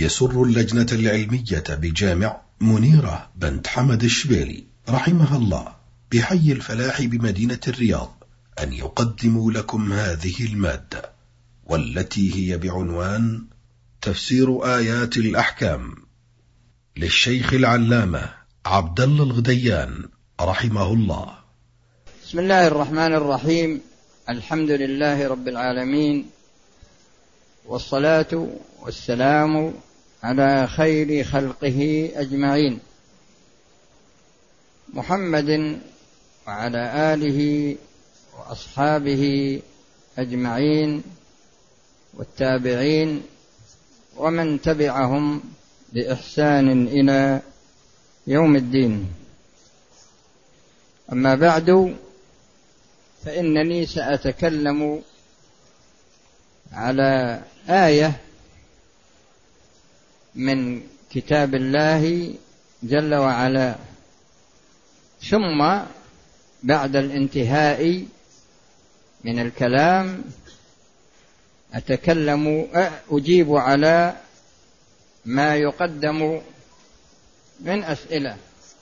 يسر اللجنة العلمية بجامع منيرة بنت حمد الشبيلي رحمها الله بحي الفلاح بمدينة الرياض أن يقدموا لكم هذه المادة، والتي هي بعنوان تفسير آيات الأحكام للشيخ العلامة عبد الله الغديان رحمه الله. بسم الله الرحمن الرحيم. الحمد لله رب العالمين، والصلاة والسلام على خير خلقه أجمعين، محمد وعلى آله وأصحابه أجمعين، والتابعين ومن تبعهم بإحسان إلى يوم الدين. أما بعد، فإنني سأتكلم على آية من كتاب الله جل وعلا، ثم بعد الانتهاء من الكلام أجيب على ما يقدم من أسئلة.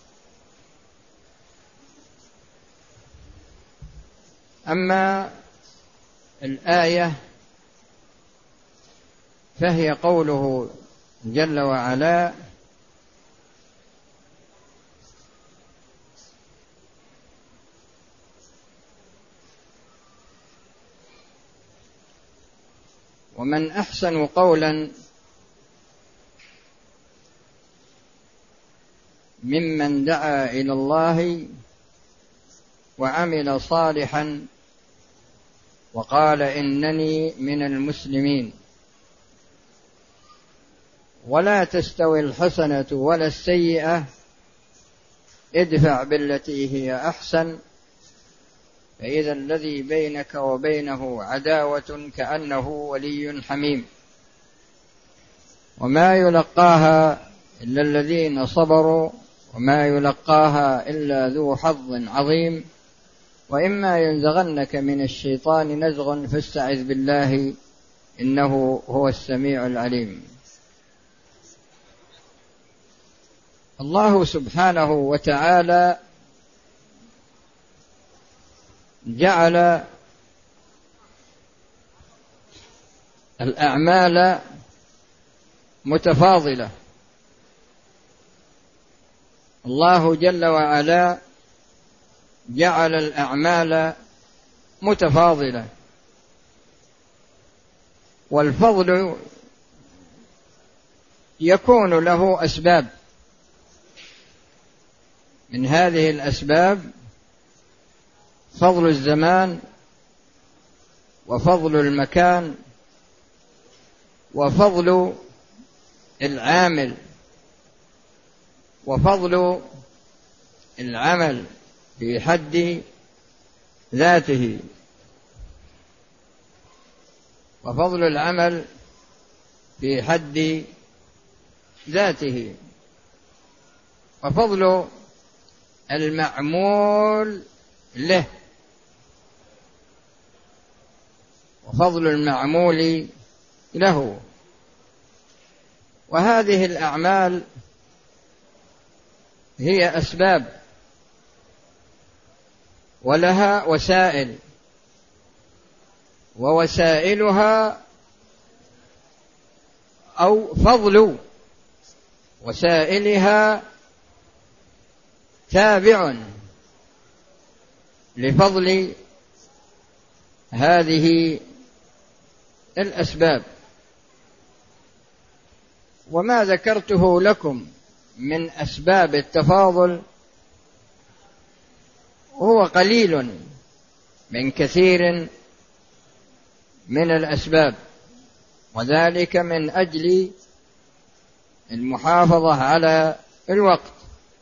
أما الآية فهي قوله جل وعلا: ومن أحسن قولا ممن دعا إلى الله وعمل صالحا وقال إنني من المسلمين. ولا تستوي الحسنة ولا السيئة، ادفع بالتي هي أحسن، فإذا الذي بينك وبينه عداوة كأنه ولي حميم. وما يلقاها إلا الذين صبروا، وما يلقاها إلا ذو حظ عظيم. وإما ينزغنك من الشيطان نزغ فاستعذ بالله إنه هو السميع العليم. الله سبحانه وتعالى جعل الأعمال متفاضلة. الله جل وعلا جعل الأعمال متفاضلة، والفضل يكون له أسباب. من هذه الأسباب فضل الزمان، وفضل المكان، وفضل العامل، وفضل العمل في حد ذاته، وفضل العمل في حد ذاته، وفضل المعمول له، وفضل المعمول له. وهذه الأعمال هي أسباب، ولها وسائل، ووسائلها أو فضل وسائلها تابع لفضل هذه الأسباب. وما ذكرته لكم من أسباب التفاضل هو قليل من كثير من الأسباب، وذلك من أجل المحافظة على الوقت.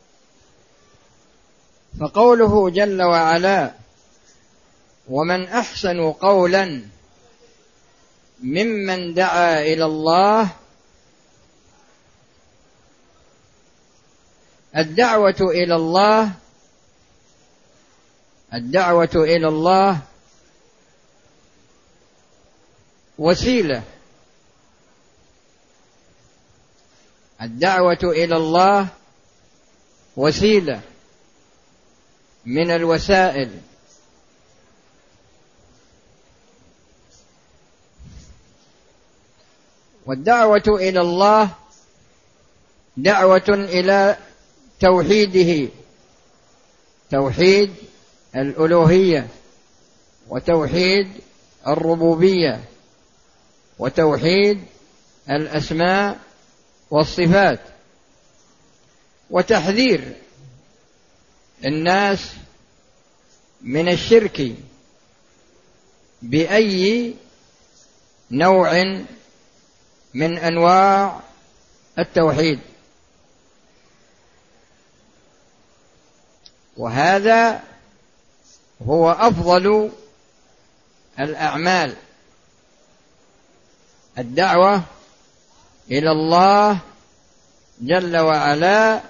فقوله جل وعلا: ومن أحسن قولا ممن دعا إلى الله، الدعوة إلى الله وسيلة الدعوة إلى الله وسيلة من الوسائل والدعوة إلى الله دعوة إلى توحيده، توحيد الألوهية وتوحيد الربوبية وتوحيد الأسماء والصفات، وتحذير الناس من الشرك بأي نوع من أنواع التوحيد. وهذا هو أفضل الأعمال، الدعوة إلى الله جل وعلا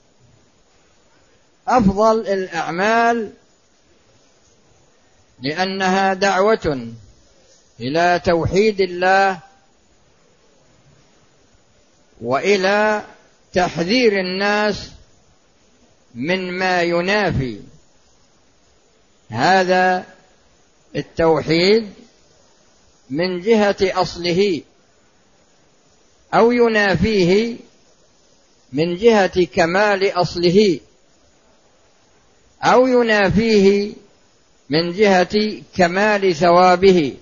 أفضل الأعمال، لأنها دعوة إلى توحيد الله وإلى تحذير الناس من ما ينافي هذا التوحيد من جهة أصله، أو ينافيه من جهة كمال أصله، أو ينافيه من جهة كمال ثوابه.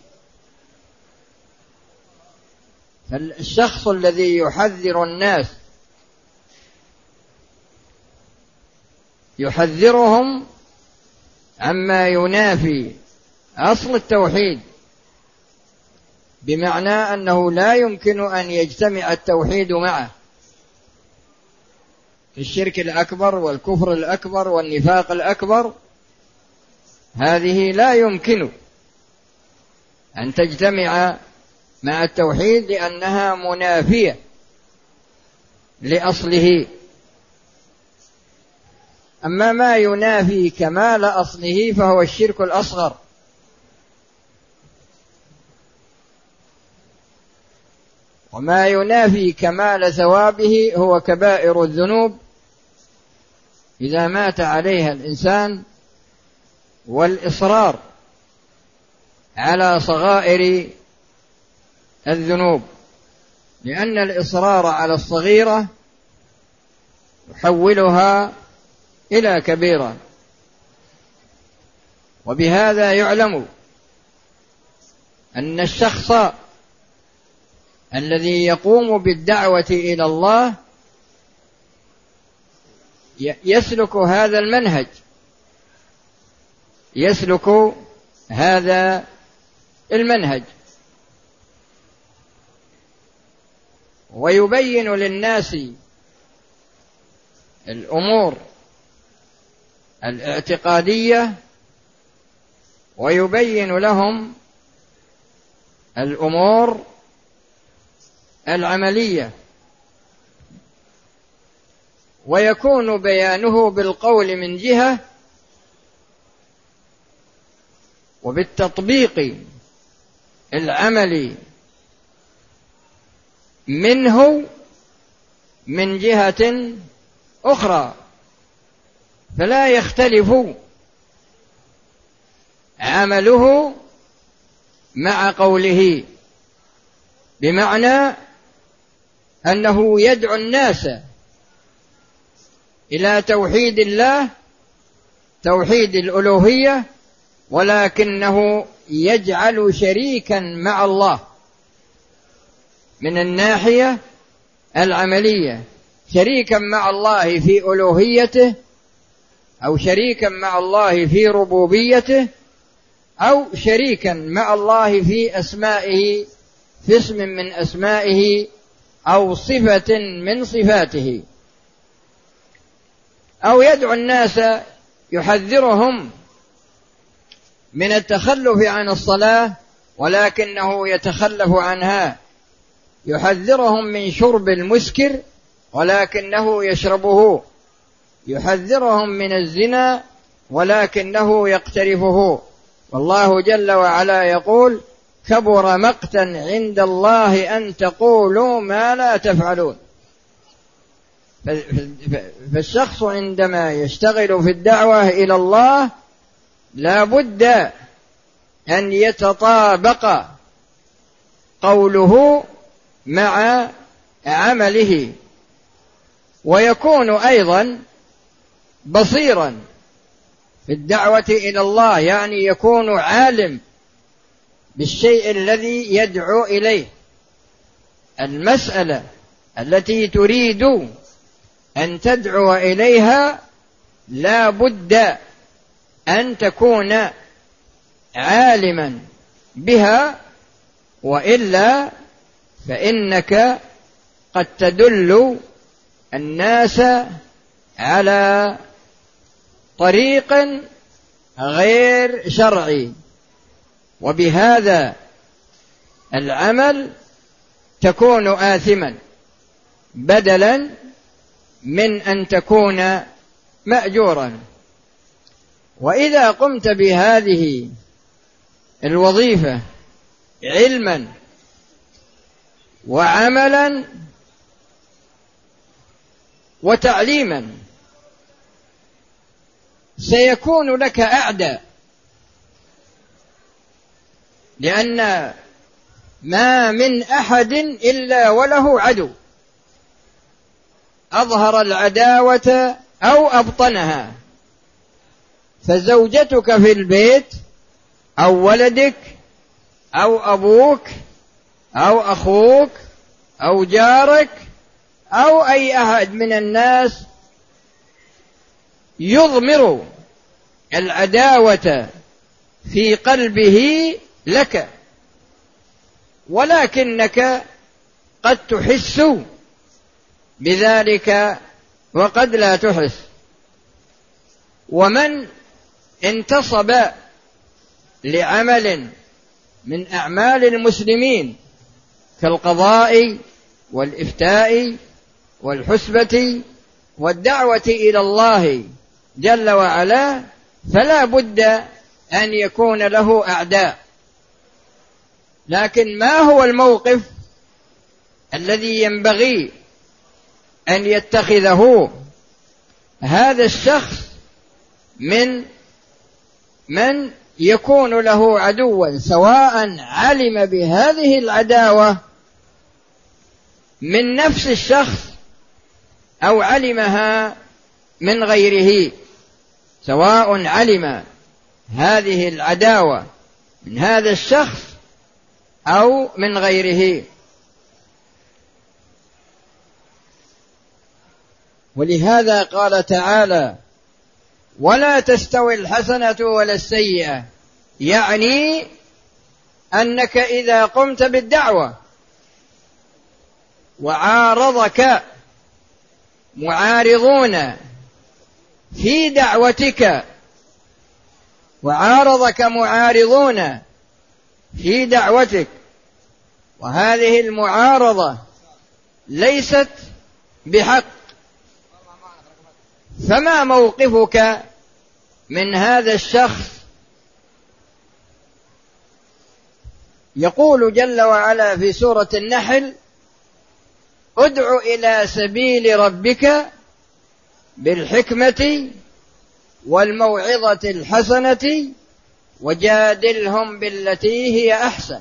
فالشخص الذي يحذر الناس يحذرهم عما ينافي أصل التوحيد، بمعنى أنه لا يمكن أن يجتمع التوحيد معه في الشرك الأكبر والكفر الأكبر والنفاق الأكبر، هذه لا يمكن أن تجتمع مع التوحيد لأنها منافية لأصله. أما ما ينافي كمال أصله فهو الشرك الأصغر، وما ينافي كمال ثوابه هو كبائر الذنوب إذا مات عليها الإنسان، والإصرار على صغائر الذنوب، لأن الإصرار على الصغيرة يحولها إلى كبيرة. وبهذا يعلم أن الشخص الذي يقوم بالدعوة إلى الله يسلك هذا المنهج، يسلك هذا المنهج، ويبين للناس الأمور الاعتقادية، ويبين لهم الأمور العملية، ويكون بيانه بالقول من جهة، وبالتطبيق العملي منه من جهة أخرى، فلا يختلف عمله مع قوله، بمعنى أنه يدعو الناس إلى توحيد الله، توحيد الألوهية، ولكنه يجعل شريكا مع الله من الناحية العملية، شريكا مع الله في ألوهيته، أو شريكا مع الله في ربوبيته، أو شريكا مع الله في أسمائه، في اسم من أسمائه، أو صفة من صفاته، أو يدعو الناس يحذرهم من التخلف عن الصلاة ولكنه يتخلف عنها، يحذرهم من شرب المسكر ولكنه يشربه، يحذرهم من الزنا ولكنه يقترفه. والله جل وعلا يقول: كبر مقتا عند الله أن تقولوا ما لا تفعلون. فالشخص عندما يشتغل في الدعوة إلى الله لا بد أن يتطابق قوله مع عمله، ويكون أيضا بصيرا في الدعوة إلى الله، يعني يكون عالم بالشيء الذي يدعو إليه. المسألة التي تريد أن تدعو إليها لا بد أن تكون عالما بها، وإلا فإنك قد تدل الناس على طريق غير شرعي، وبهذا العمل تكون آثما بدلا من أن تكون مأجورا. وإذا قمت بهذه الوظيفة علما وعملا وتعليما سيكون لك أعداء، لأن ما من أحد إلا وله عدو، أظهر العداوة أو أبطنها. فزوجتك في البيت أو ولدك أو أبوك أو أخوك أو جارك أو أي أحد من الناس يضمر العداوة في قلبه لك، ولكنك قد تحس بذلك وقد لا تحس. ومن انتصب لعمل من أعمال المسلمين كالقضاء والإفتاء والحسبة والدعوة إلى الله جل وعلا، فلا بد أن يكون له أعداء. لكن ما هو الموقف الذي ينبغي أن يتخذه هذا الشخص من يكون له عدوا، سواء علم بهذه العداوة من نفس الشخص أو علمها من غيره، سواء علم هذه العداوة من هذا الشخص أو من غيره. ولهذا قال تعالى: ولا تستوي الحسنة ولا السيئة، يعني أنك إذا قمت بالدعوة وعارضك معارضون في دعوتك، وعارضك معارضون في دعوتك، وهذه المعارضة ليست بحق، فما موقفك من هذا الشخص؟ يقول جل وعلا في سورة النحل: ادع إلى سبيل ربك بالحكمة والموعظة الحسنة وجادلهم بالتي هي أحسن.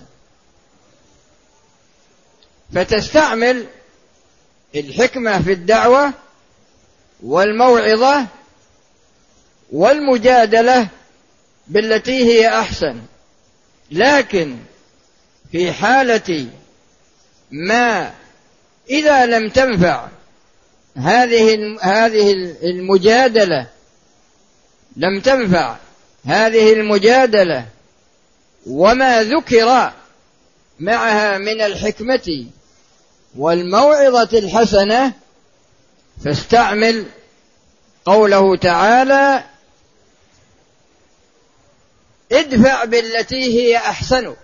فتستعمل الحكمة في الدعوة والموعظة والمجادلة بالتي هي أحسن. لكن في حالة ما إذا لم تنفع هذه المجادلة، لم تنفع هذه المجادلة وما ذكر معها من الحكمة والموعظة الحسنة، فاستعمل قوله تعالى: ادفع بالتي هي أحسن،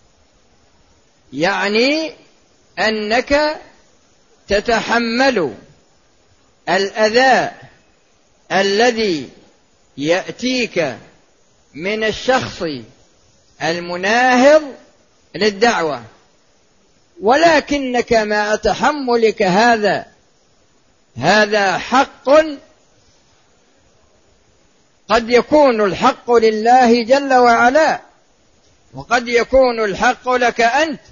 يعني أنك تتحمل الأذى الذي يأتيك من الشخص المناهض للدعوة، ولكنك مع تحملك هذا هذا حق قد يكون الحق لله جل وعلا، وقد يكون الحق لك أنت.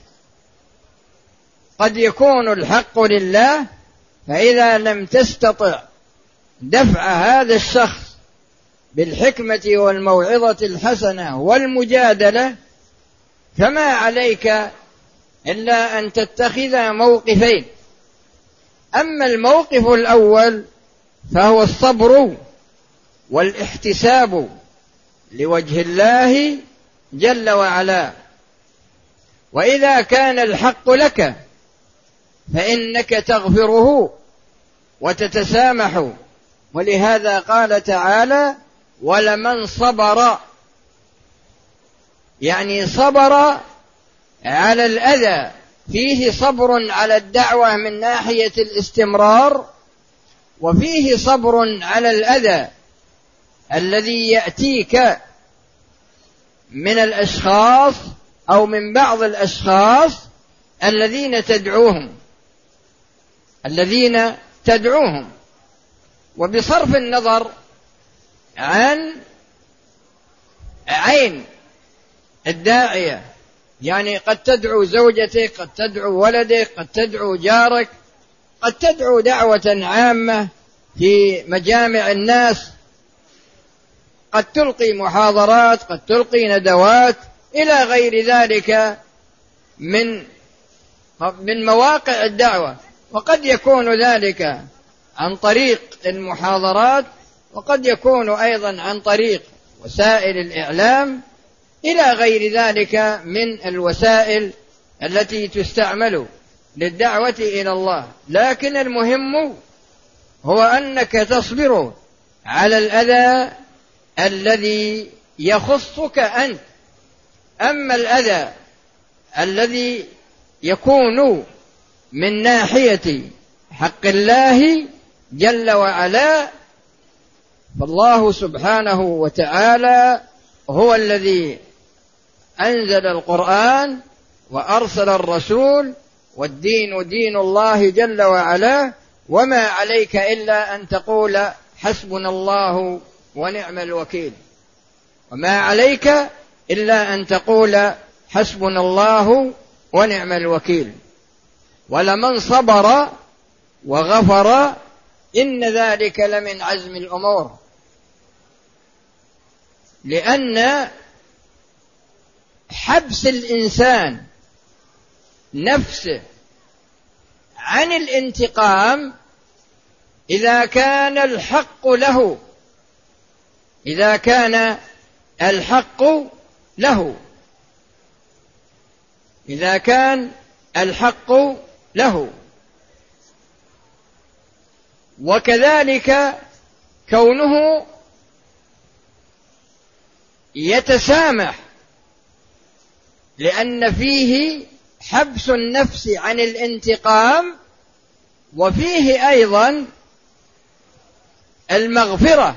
قد يكون الحق لله، فإذا لم تستطع دفع هذا الشخص بالحكمة والموعظة الحسنة والمجادلة، فما عليك إلا أن تتخذ موقفين. أما الموقف الأول فهو الصبر والاحتساب لوجه الله جل وعلا. وإذا كان الحق لك فإنك تغفره وتتسامح. ولهذا قال تعالى: ولمن صبر، يعني صبر على الأذى، فيه صبر على الدعوة من ناحية الاستمرار، وفيه صبر على الأذى الذي يأتيك من الأشخاص أو من بعض الأشخاص الذين تدعوهم. وبصرف النظر عن عين الداعية، يعني قد تدعو زوجتك، قد تدعو ولدك، قد تدعو جارك، قد تدعو دعوة عامة في مجامع الناس، قد تلقي محاضرات، قد تلقي ندوات إلى غير ذلك من مواقع الدعوة. وقد يكون ذلك عن طريق المحاضرات، وقد يكون أيضا عن طريق وسائل الإعلام إلى غير ذلك من الوسائل التي تستعمل للدعوة إلى الله. لكن المهم هو أنك تصبر على الأذى الذي يخصك أنت. أما الأذى الذي يكون من ناحية حق الله جل وعلا، فالله سبحانه وتعالى هو الذي أنزل القرآن وأرسل الرسول، والدين دين الله جل وعلا. وما عليك إلا أن تقول حسبنا الله ونعم الوكيل. وما عليك إلا أن تقول حسبنا الله ونعم الوكيل. ولمن صبر وغفر إن ذلك لمن عزم الأمور. لأن حبس الإنسان نفسه عن الانتقام إذا كان الحق له، إذا كان الحق له، إذا كان الحق له. وكذلك كونه يتسامح، لأن فيه حبس النفس عن الانتقام، وفيه أيضا المغفرة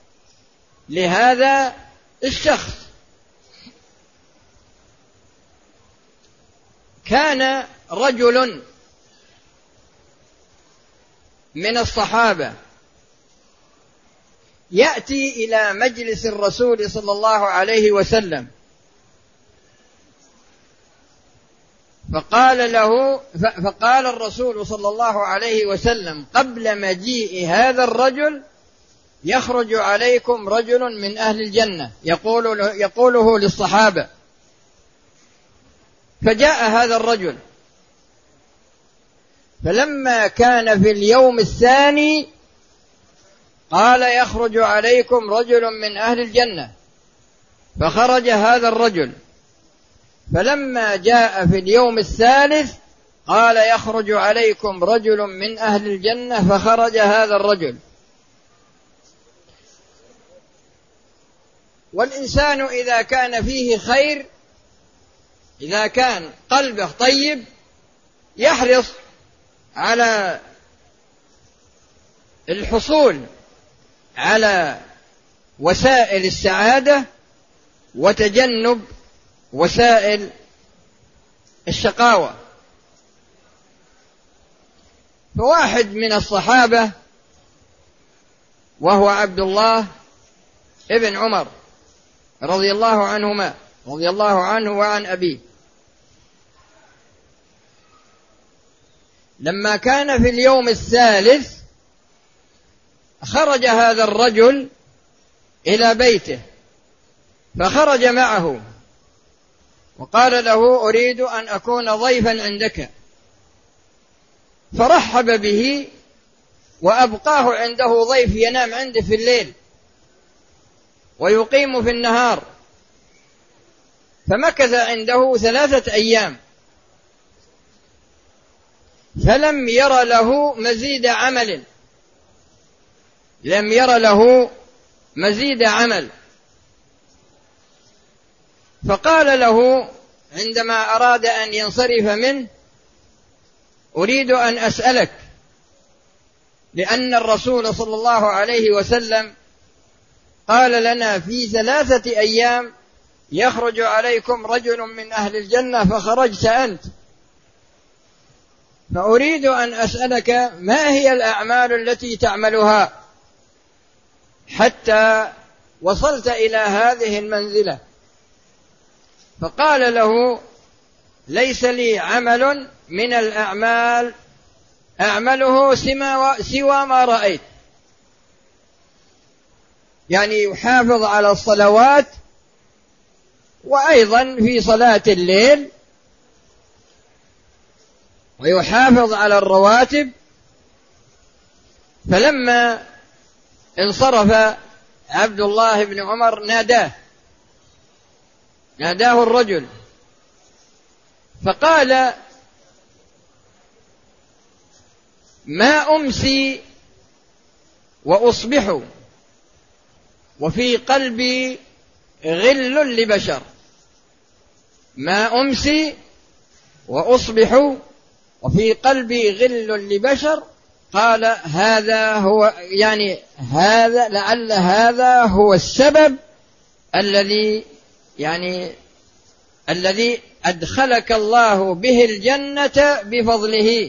لهذا الشخص. كان رجل من الصحابة يأتي إلى مجلس الرسول صلى الله عليه وسلم، فقال الرسول صلى الله عليه وسلم قبل مجيء هذا الرجل: يخرج عليكم رجل من أهل الجنة، يقوله للصحابة. فجاء هذا الرجل، فلما كان في اليوم الثاني قال: يخرج عليكم رجل من أهل الجنة. فخرج هذا الرجل. فلما جاء في اليوم الثالث قال: يخرج عليكم رجل من أهل الجنة. فخرج هذا الرجل. والإنسان إذا كان فيه خير، إذا كان قلبه طيب، يحرص على الحصول على وسائل السعادة وتجنب وسائل الشقاوة. فواحد من الصحابة وهو عبد الله ابن عمر رضي الله عنهما، رضي الله عنه وعن أبيه، لما كان في اليوم الثالث خرج هذا الرجل إلى بيته، فخرج معه وقال له: أريد أن أكون ضيفا عندك، فرحب به وأبقاه عنده ضيف ينام عنده في الليل ويقيم في النهار، فمكث عنده 3 أيام، فلم ير له مزيد عمل، لم ير له مزيد عمل. فقال له عندما أراد أن ينصرف منه: أريد أن أسألك، لأن الرسول صلى الله عليه وسلم قال لنا في 3 أيام يخرج عليكم رجل من أهل الجنة فخرجت أنت، فأريد أن أسألك ما هي الأعمال التي تعملها حتى وصلت إلى هذه المنزلة؟ فقال له: ليس لي عمل من الأعمال أعمله سوى ما رأيت، يعني يحافظ على الصلوات وأيضا في صلاة الليل، ويحافظ على الرواتب. فلما انصرف عبد الله بن عمر ناداه الرجل فقال: ما أمسي وأصبح وفي قلبي غل لبشر، ما أمسي وأصبح وفي قلبي غل لبشر. قال: هذا هو، يعني هذا لعل هذا هو السبب الذي أدخلك الله به الجنة بفضله.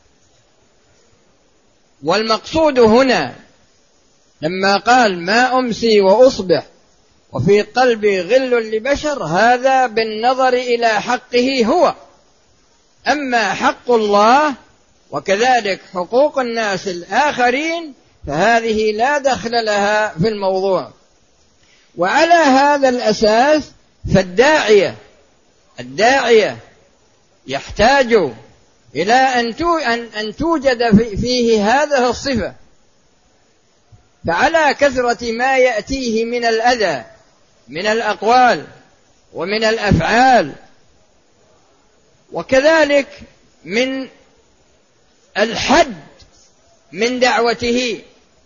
والمقصود هنا لما قال ما أمسي وأصبح وفي قلبي غل لبشر، هذا بالنظر إلى حقه هو، أما حق الله وكذلك حقوق الناس الآخرين فهذه لا دخل لها في الموضوع. وعلى هذا الأساس فالداعية يحتاج إلى أن توجد فيه هذه الصفة، فعلى كثرة ما يأتيه من الأذى من الأقوال ومن الأفعال، وكذلك من الحد من دعوته،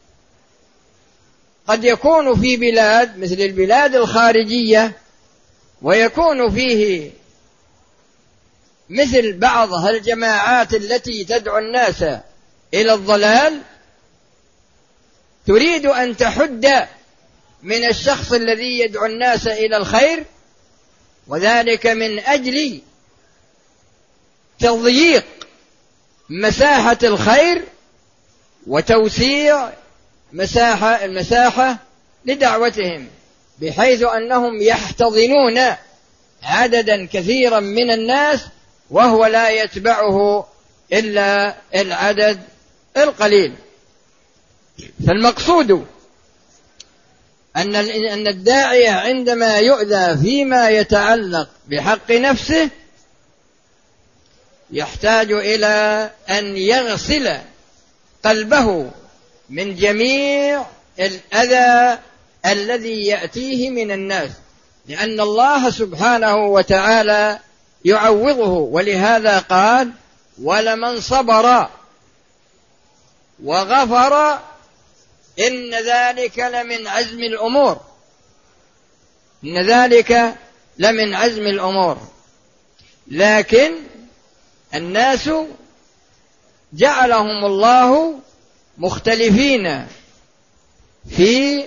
قد يكون في بلاد مثل البلاد الخارجية ويكون فيه مثل بعض الجماعات التي تدعو الناس إلى الضلال، تريد أن تحد من الشخص الذي يدعو الناس إلى الخير، وذلك من أجل تضييق مساحة الخير وتوسيع المساحة لدعوتهم، بحيث أنهم يحتضنون عددا كثيرا من الناس وهو لا يتبعه إلا العدد القليل. فالمقصود أن الداعية عندما يؤذى فيما يتعلق بحق نفسه يحتاج إلى أن يغسل قلبه من جميع الأذى الذي يأتيه من الناس، لأن الله سبحانه وتعالى يعوضه. ولهذا قال: ولمن صبر وغفر إن ذلك لمن عزم الأمور، إن ذلك لمن عزم الأمور. لكن الناس جعلهم الله مختلفين في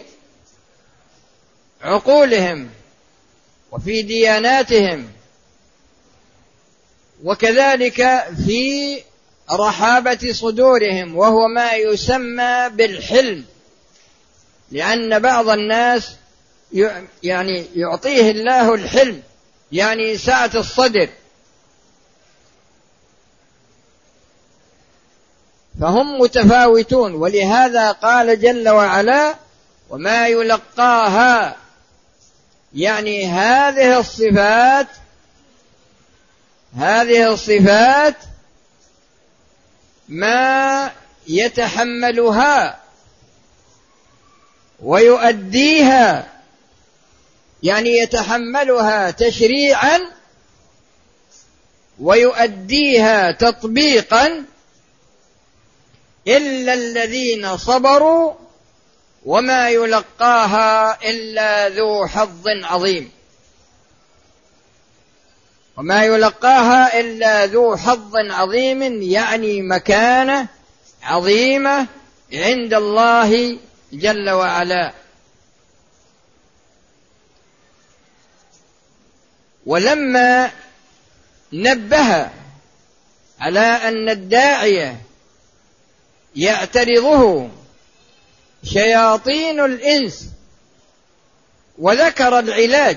عقولهم وفي دياناتهم، وكذلك في رحابة صدورهم، وهو ما يسمى بالحلم، لأن بعض الناس يعني يعطيه الله الحلم، يعني سعة الصدر، فهم متفاوتون. ولهذا قال جل وعلا: وما يلقاها، يعني هذه الصفات ما يتحملها ويؤديها، يعني يتحملها تشريعا ويؤديها تطبيقا، إلا الذين صبروا وما يلقاها إلا ذو حظ عظيم. وما يلقاها إلا ذو حظ عظيم، يعني مكانة عظيمة عند الله جل وعلا. ولما نبه على أن الداعية يعترضه شياطين الإنس، وذكر العلاج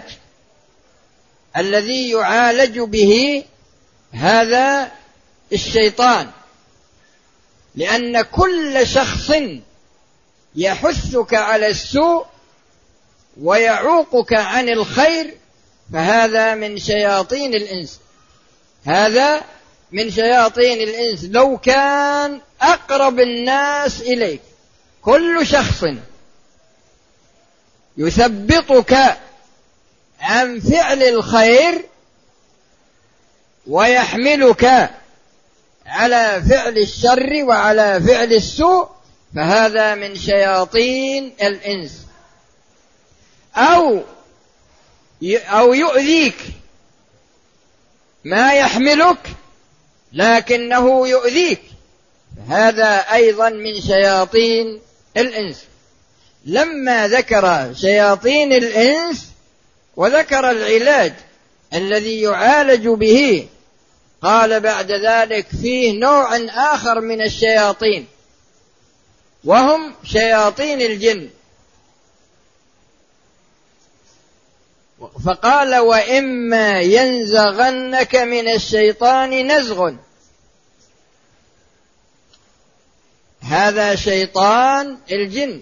الذي يعالج به هذا الشيطان، لأن كل شخص يحثك على السوء ويعوقك عن الخير فهذا من شياطين الإنس، هذا من شياطين الإنس. لو كان أقرب الناس إليك كل شخص يثبطك عن فعل الخير ويحملك على فعل الشر وعلى فعل السوء فهذا من شياطين الإنس. أو يؤذيك، ما يحملك لكنه يؤذيك، هذا أيضا من شياطين الإنس. لما ذكر شياطين الإنس وذكر العلاج الذي يعالج به، قال بعد ذلك فيه نوع آخر من الشياطين وهم شياطين الجن، فقال: وإما ينزغنك من الشيطان نزغ. هذا شيطان الجن.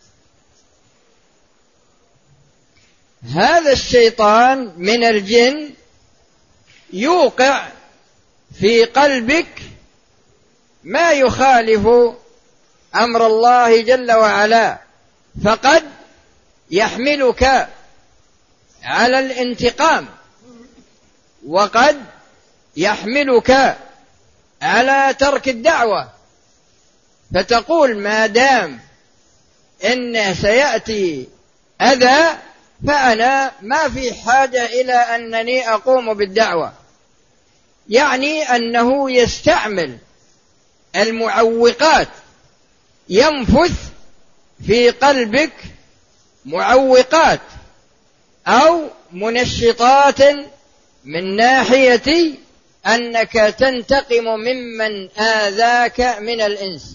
هذا الشيطان من الجن يوقع في قلبك ما يخالف أمر الله جل وعلا، فقد يحملك على الانتقام، وقد يحملك على ترك الدعوة، فتقول ما دام إن سيأتي أذى فأنا ما في حاجة إلى أنني أقوم بالدعوة. يعني أنه يستعمل المعوقات، ينفث في قلبك معوقات أو منشطات من ناحية أنك تنتقم ممن آذاك من الإنس.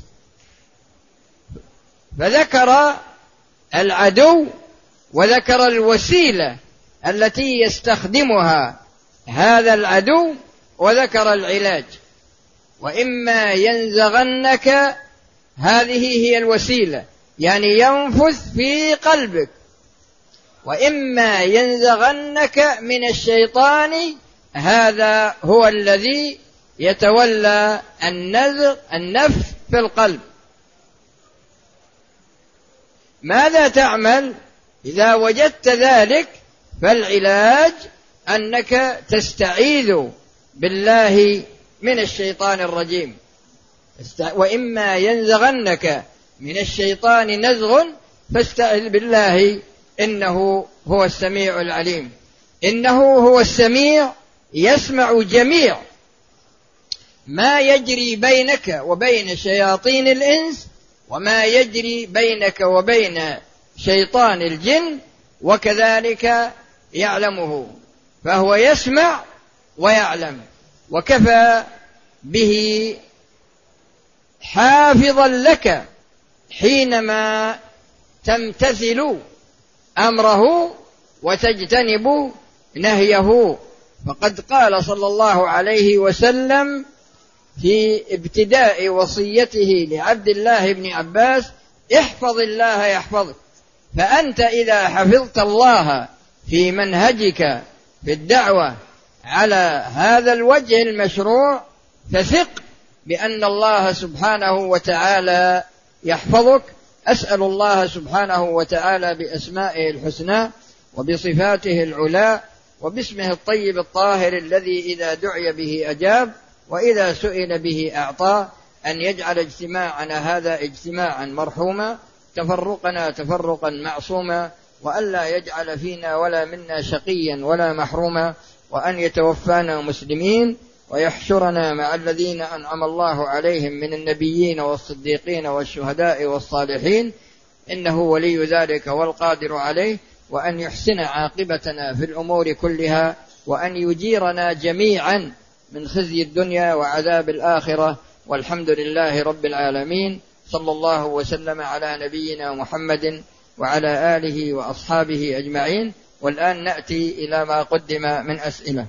فذكر العدو وذكر الوسيلة التي يستخدمها هذا العدو وذكر العلاج. وإما ينزغنك، هذه هي الوسيلة، يعني ينفث في قلبك. وإما ينزغنك من الشيطان، هذا هو الذي يتولى النفث في القلب. ماذا تعمل إذا وجدت ذلك؟ فالعلاج أنك تستعيذ بالله من الشيطان الرجيم. وإما ينزغنك من الشيطان نزغ فاستعذ بالله إنه هو السميع العليم. إنه هو السميع، يسمع جميع ما يجري بينك وبين شياطين الإنس وما يجري بينك وبين شيطان الجن، وكذلك يعلمه، فهو يسمع ويعلم. وكفى به حافظا لك حينما تمتثل أمره وتجتنب نهيه. فقد قال صلى الله عليه وسلم في ابتداء وصيته لعبد الله بن عباس: احفظ الله يحفظك. فأنت إذا حفظت الله في منهجك في الدعوة على هذا الوجه المشروع فثق بأن الله سبحانه وتعالى يحفظك. أسأل الله سبحانه وتعالى بأسمائه الحسنى وبصفاته العلى وباسمه الطيب الطاهر الذي إذا دعي به أجاب وإذا سئل به أعطى أن يجعل اجتماعنا هذا اجتماعا مرحوما، تفرقنا تفرقا معصوما، وألا يجعل فينا ولا منا شقيا ولا محروما، وأن يتوفانا مسلمين ويحشرنا مع الذين أنعم الله عليهم من النبيين والصديقين والشهداء والصالحين، إنه ولي ذلك والقادر عليه، وأن يحسن عاقبتنا في الأمور كلها، وأن يجيرنا جميعا من خزي الدنيا وعذاب الآخرة، والحمد لله رب العالمين. صلى الله وسلم على نبينا محمد وعلى آله وأصحابه أجمعين. والآن نأتي إلى ما قدم من أسئلة.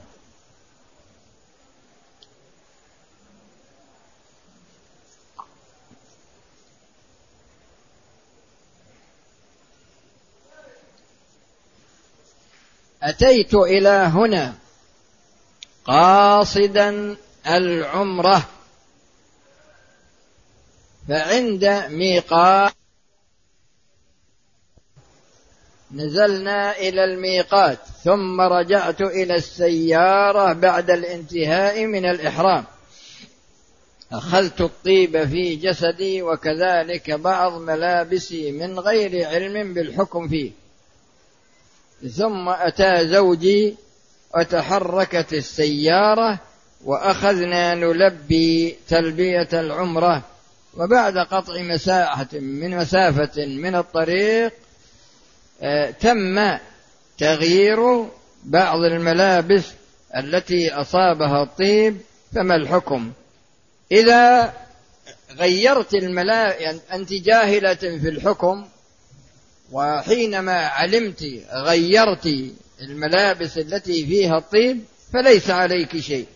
أتيت إلى هنا قاصدا العمرة، فعند ميقات نزلنا إلى الميقات، ثم رجعت إلى السيارة بعد الانتهاء من الإحرام. أخذت الطيب في جسدي وكذلك بعض ملابسي من غير علم بالحكم فيه. ثم أتى زوجي وتحركت السيارة وأخذنا نلبي تلبية العمرة. وبعد قطع مسافة من الطريق تم تغيير بعض الملابس التي أصابها الطيب. فما الحكم إذا غيرت الملابس؟ أنت جاهلة في الحكم، وحينما علمت غيرت الملابس التي فيها الطيب فليس عليك شيء.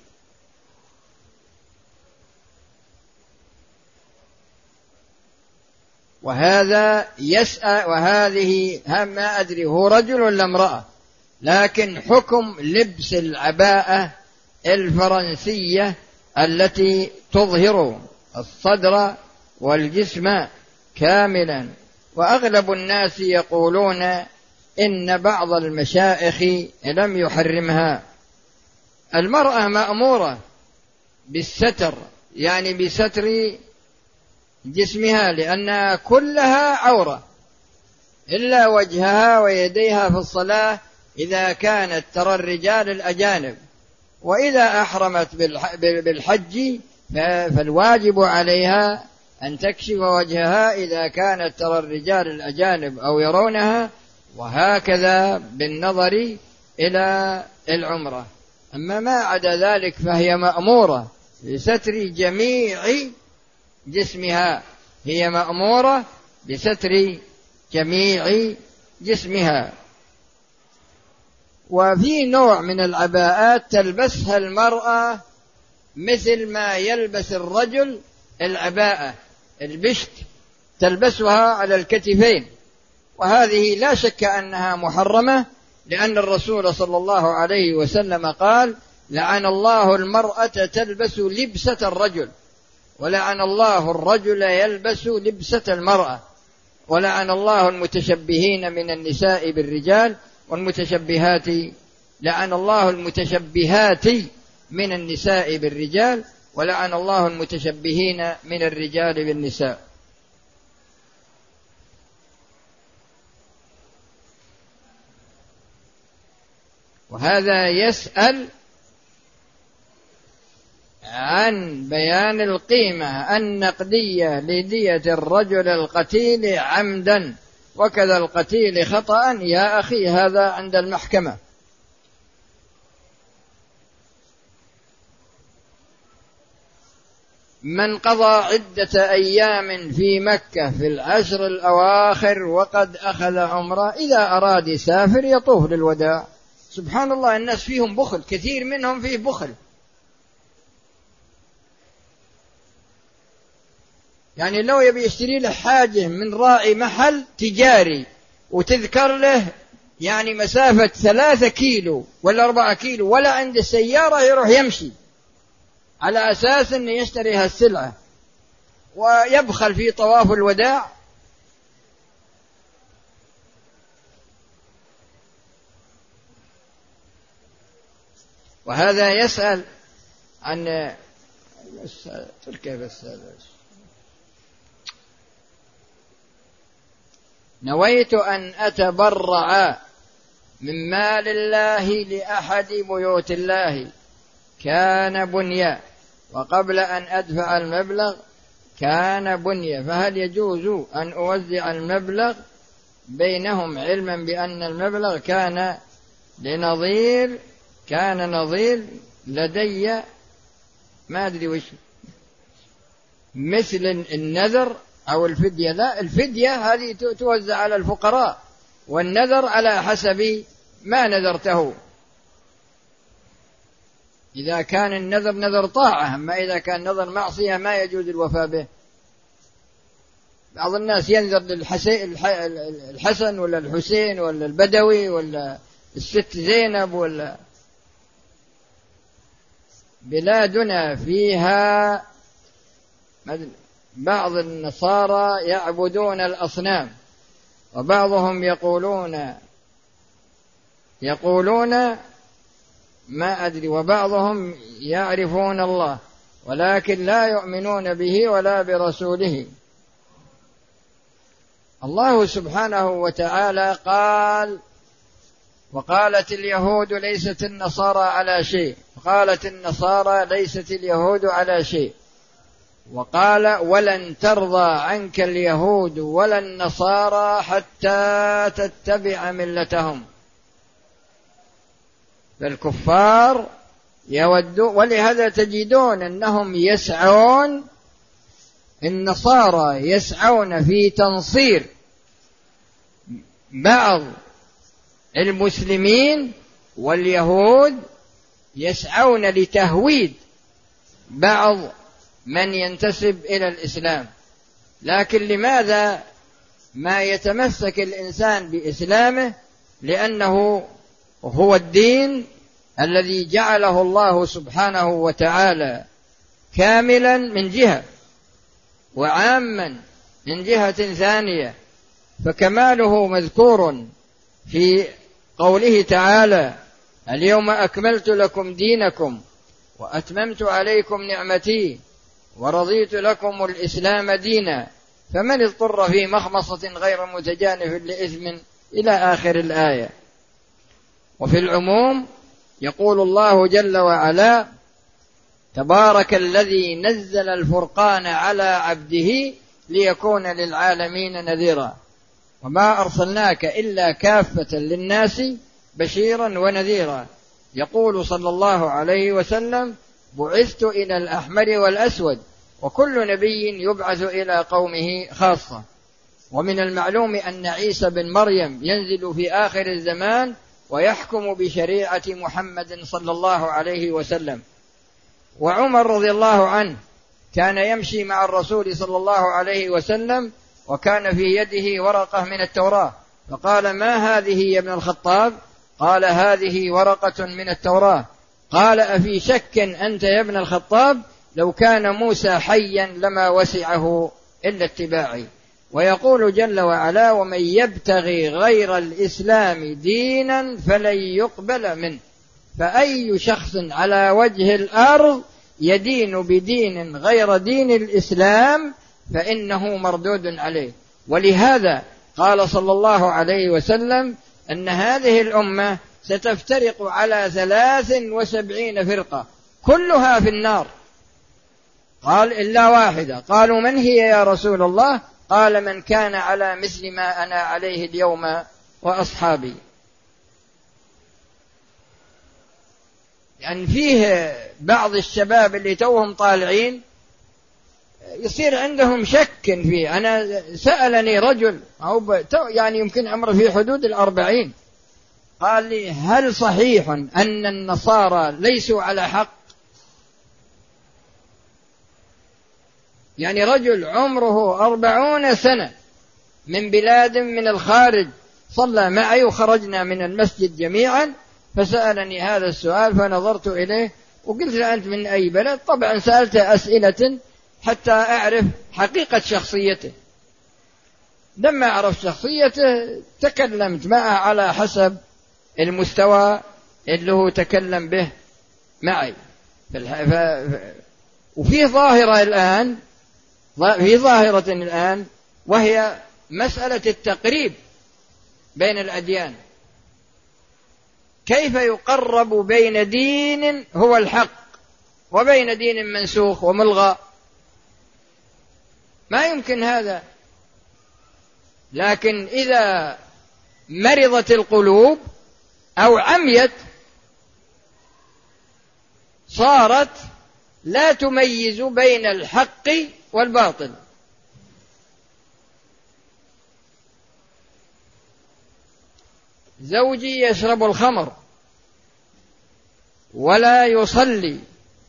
وهذا يسأل، وهذه ما أدري هو رجل ولا امرأة، لكن حكم لبس العباءة الفرنسية التي تظهر الصدر والجسم كاملا. وأغلب الناس يقولون إن بعض المشايخ لم يحرمها. المرأة مأمورة بالستر، يعني بستر جسمها، لأنها كلها عورة إلا وجهها ويديها في الصلاة إذا كانت ترى الرجال الأجانب. وإذا أحرمت بالحج فالواجب عليها أن تكشف وجهها إذا كانت ترى الرجال الأجانب أو يرونها، وهكذا بالنظر إلى العمرة. أما ما عدا ذلك فهي مأمورة بستر جميع جسمها، هي مأمورة بستر جميع جسمها. وفي نوع من العباءات تلبسها المرأة مثل ما يلبس الرجل العباءة، البشت تلبسها على الكتفين، وهذه لا شك أنها محرمة، لأن الرسول صلى الله عليه وسلم قال: لعن الله المرأة تلبس لبسة الرجل، ولعن الله الرجل يلبس لبسة المرأة، ولعن الله المتشبهين من النساء بالرجال والمتشبهات، لعن الله المتشبهات من النساء بالرجال، ولعن الله المتشبهين من الرجال بالنساء. وهذا يسأل عن بيان القيمة النقدية لدية الرجل القتيل عمدا وكذا القتيل خطأ. يا أخي هذا عند المحكمة. من قضى عدة أيام في مكة في العشر الأواخر وقد أخذ عمره إذا أراد يسافر يطوف للوداع. سبحان الله، الناس فيهم بخل، كثير منهم فيه بخل. يعني لو يبي يشتري له حاجة من راعي محل تجاري وتذكر له يعني مسافة 3 كيلو ولا 4 كيلو ولا عنده سيارة، يروح يمشي على أساس أنه يشتري هالسلعة ويبخل في طواف الوداع. وهذا يسأل عن تركيا بس. نويت أن أتبرع من مال الله لأحد بيوت الله كان بنيا، وقبل أن أدفع المبلغ كان بنيا، فهل يجوز أن أوزع المبلغ بينهم علما بأن المبلغ كان نظير لدي ما أدري وش مثل النذر أو الفدية؟ لا، الفدية هذه توزع على الفقراء، والنذر على حسب ما نذرته. إذا كان النذر نذر طاعة، أما إذا كان نذر معصية ما يجوز الوفاء به. بعض الناس ينذر الحسن ولا الحسين ولا البدوي ولا الست زينب ولا. بلادنا فيها بعض النصارى يعبدون الأصنام، وبعضهم يقولون ما أدري، وبعضهم يعرفون الله ولكن لا يؤمنون به ولا برسوله. الله سبحانه وتعالى قال: وقالت اليهود ليست النصارى على شيء، وقالت النصارى ليست اليهود على شيء، وقال: ولن ترضى عنك اليهود ولا النصارى حتى تتبع ملتهم. فالكفار يودون، ولهذا تجدون أنهم النصارى يسعون في تنصير بعض المسلمين، واليهود يسعون لتهويد بعض من ينتسب إلى الإسلام. لكن لماذا ما يتمسك الإنسان بإسلامه؟ لأنه هو الدين الذي جعله الله سبحانه وتعالى كاملا من جهة، وعاما من جهة ثانية. فكماله مذكور في قوله تعالى: اليوم أكملت لكم دينكم وأتممت عليكم نعمتي ورضيت لكم الإسلام دينا فمن اضطر في مخمصة غير متجانف لإثم إلى آخر الآية. وفي العموم يقول الله جل وعلا: تبارك الذي نزل الفرقان على عبده ليكون للعالمين نذيرا وما أرسلناك إلا كافة للناس بشيرا ونذيرا. يقول صلى الله عليه وسلم: بعثت إلى الأحمر والأسود، وكل نبي يبعث إلى قومه خاصة. ومن المعلوم أن عيسى بن مريم ينزل في آخر الزمان ويحكم بشريعة محمد صلى الله عليه وسلم. وعمر رضي الله عنه كان يمشي مع الرسول صلى الله عليه وسلم وكان في يده ورقة من التوراة، فقال: ما هذه يا ابن الخطاب؟ قال: هذه ورقة من التوراة. قال: أفي شك أنت يا ابن الخطاب؟ لو كان موسى حيا لما وسعه إلا اتباعي. ويقول جل وعلا: ومن يبتغي غير الإسلام دينا فلن يقبل منه. فأي شخص على وجه الأرض يدين بدين غير دين الإسلام فإنه مردود عليه. ولهذا قال صلى الله عليه وسلم أن هذه الأمة ستفترق على 73 فرقة كلها في النار. قال: إلا واحدة. قالوا: من هي يا رسول الله؟ قال: من كان على مثل ما أنا عليه اليوم وأصحابي. يعني فيه بعض الشباب اللي توهم طالعين يصير عندهم شك فيه. أنا سألني رجل يعني يمكن عمره في حدود 40، قال لي: هل صحيح أن النصارى ليسوا على حق؟ يعني رجل عمره 40 سنة من بلاد من الخارج، صلى معي وخرجنا من المسجد جميعا، فسألني هذا السؤال فنظرت إليه وقلت له: أنت من أي بلد؟ طبعا سألته أسئلة حتى أعرف حقيقة شخصيته. لما عرف شخصيته تكلمت معه على حسب المستوى اللي هو تكلم به معي. وفي ظاهرة الآن وهي مسألة التقريب بين الأديان. كيف يقرب بين دين هو الحق وبين دين منسوخ وملغى؟ ما يمكن هذا. لكن إذا مرضت القلوب أو عميت صارت لا تميز بين الحق والباطل. زوجي يشرب الخمر ولا يصلي،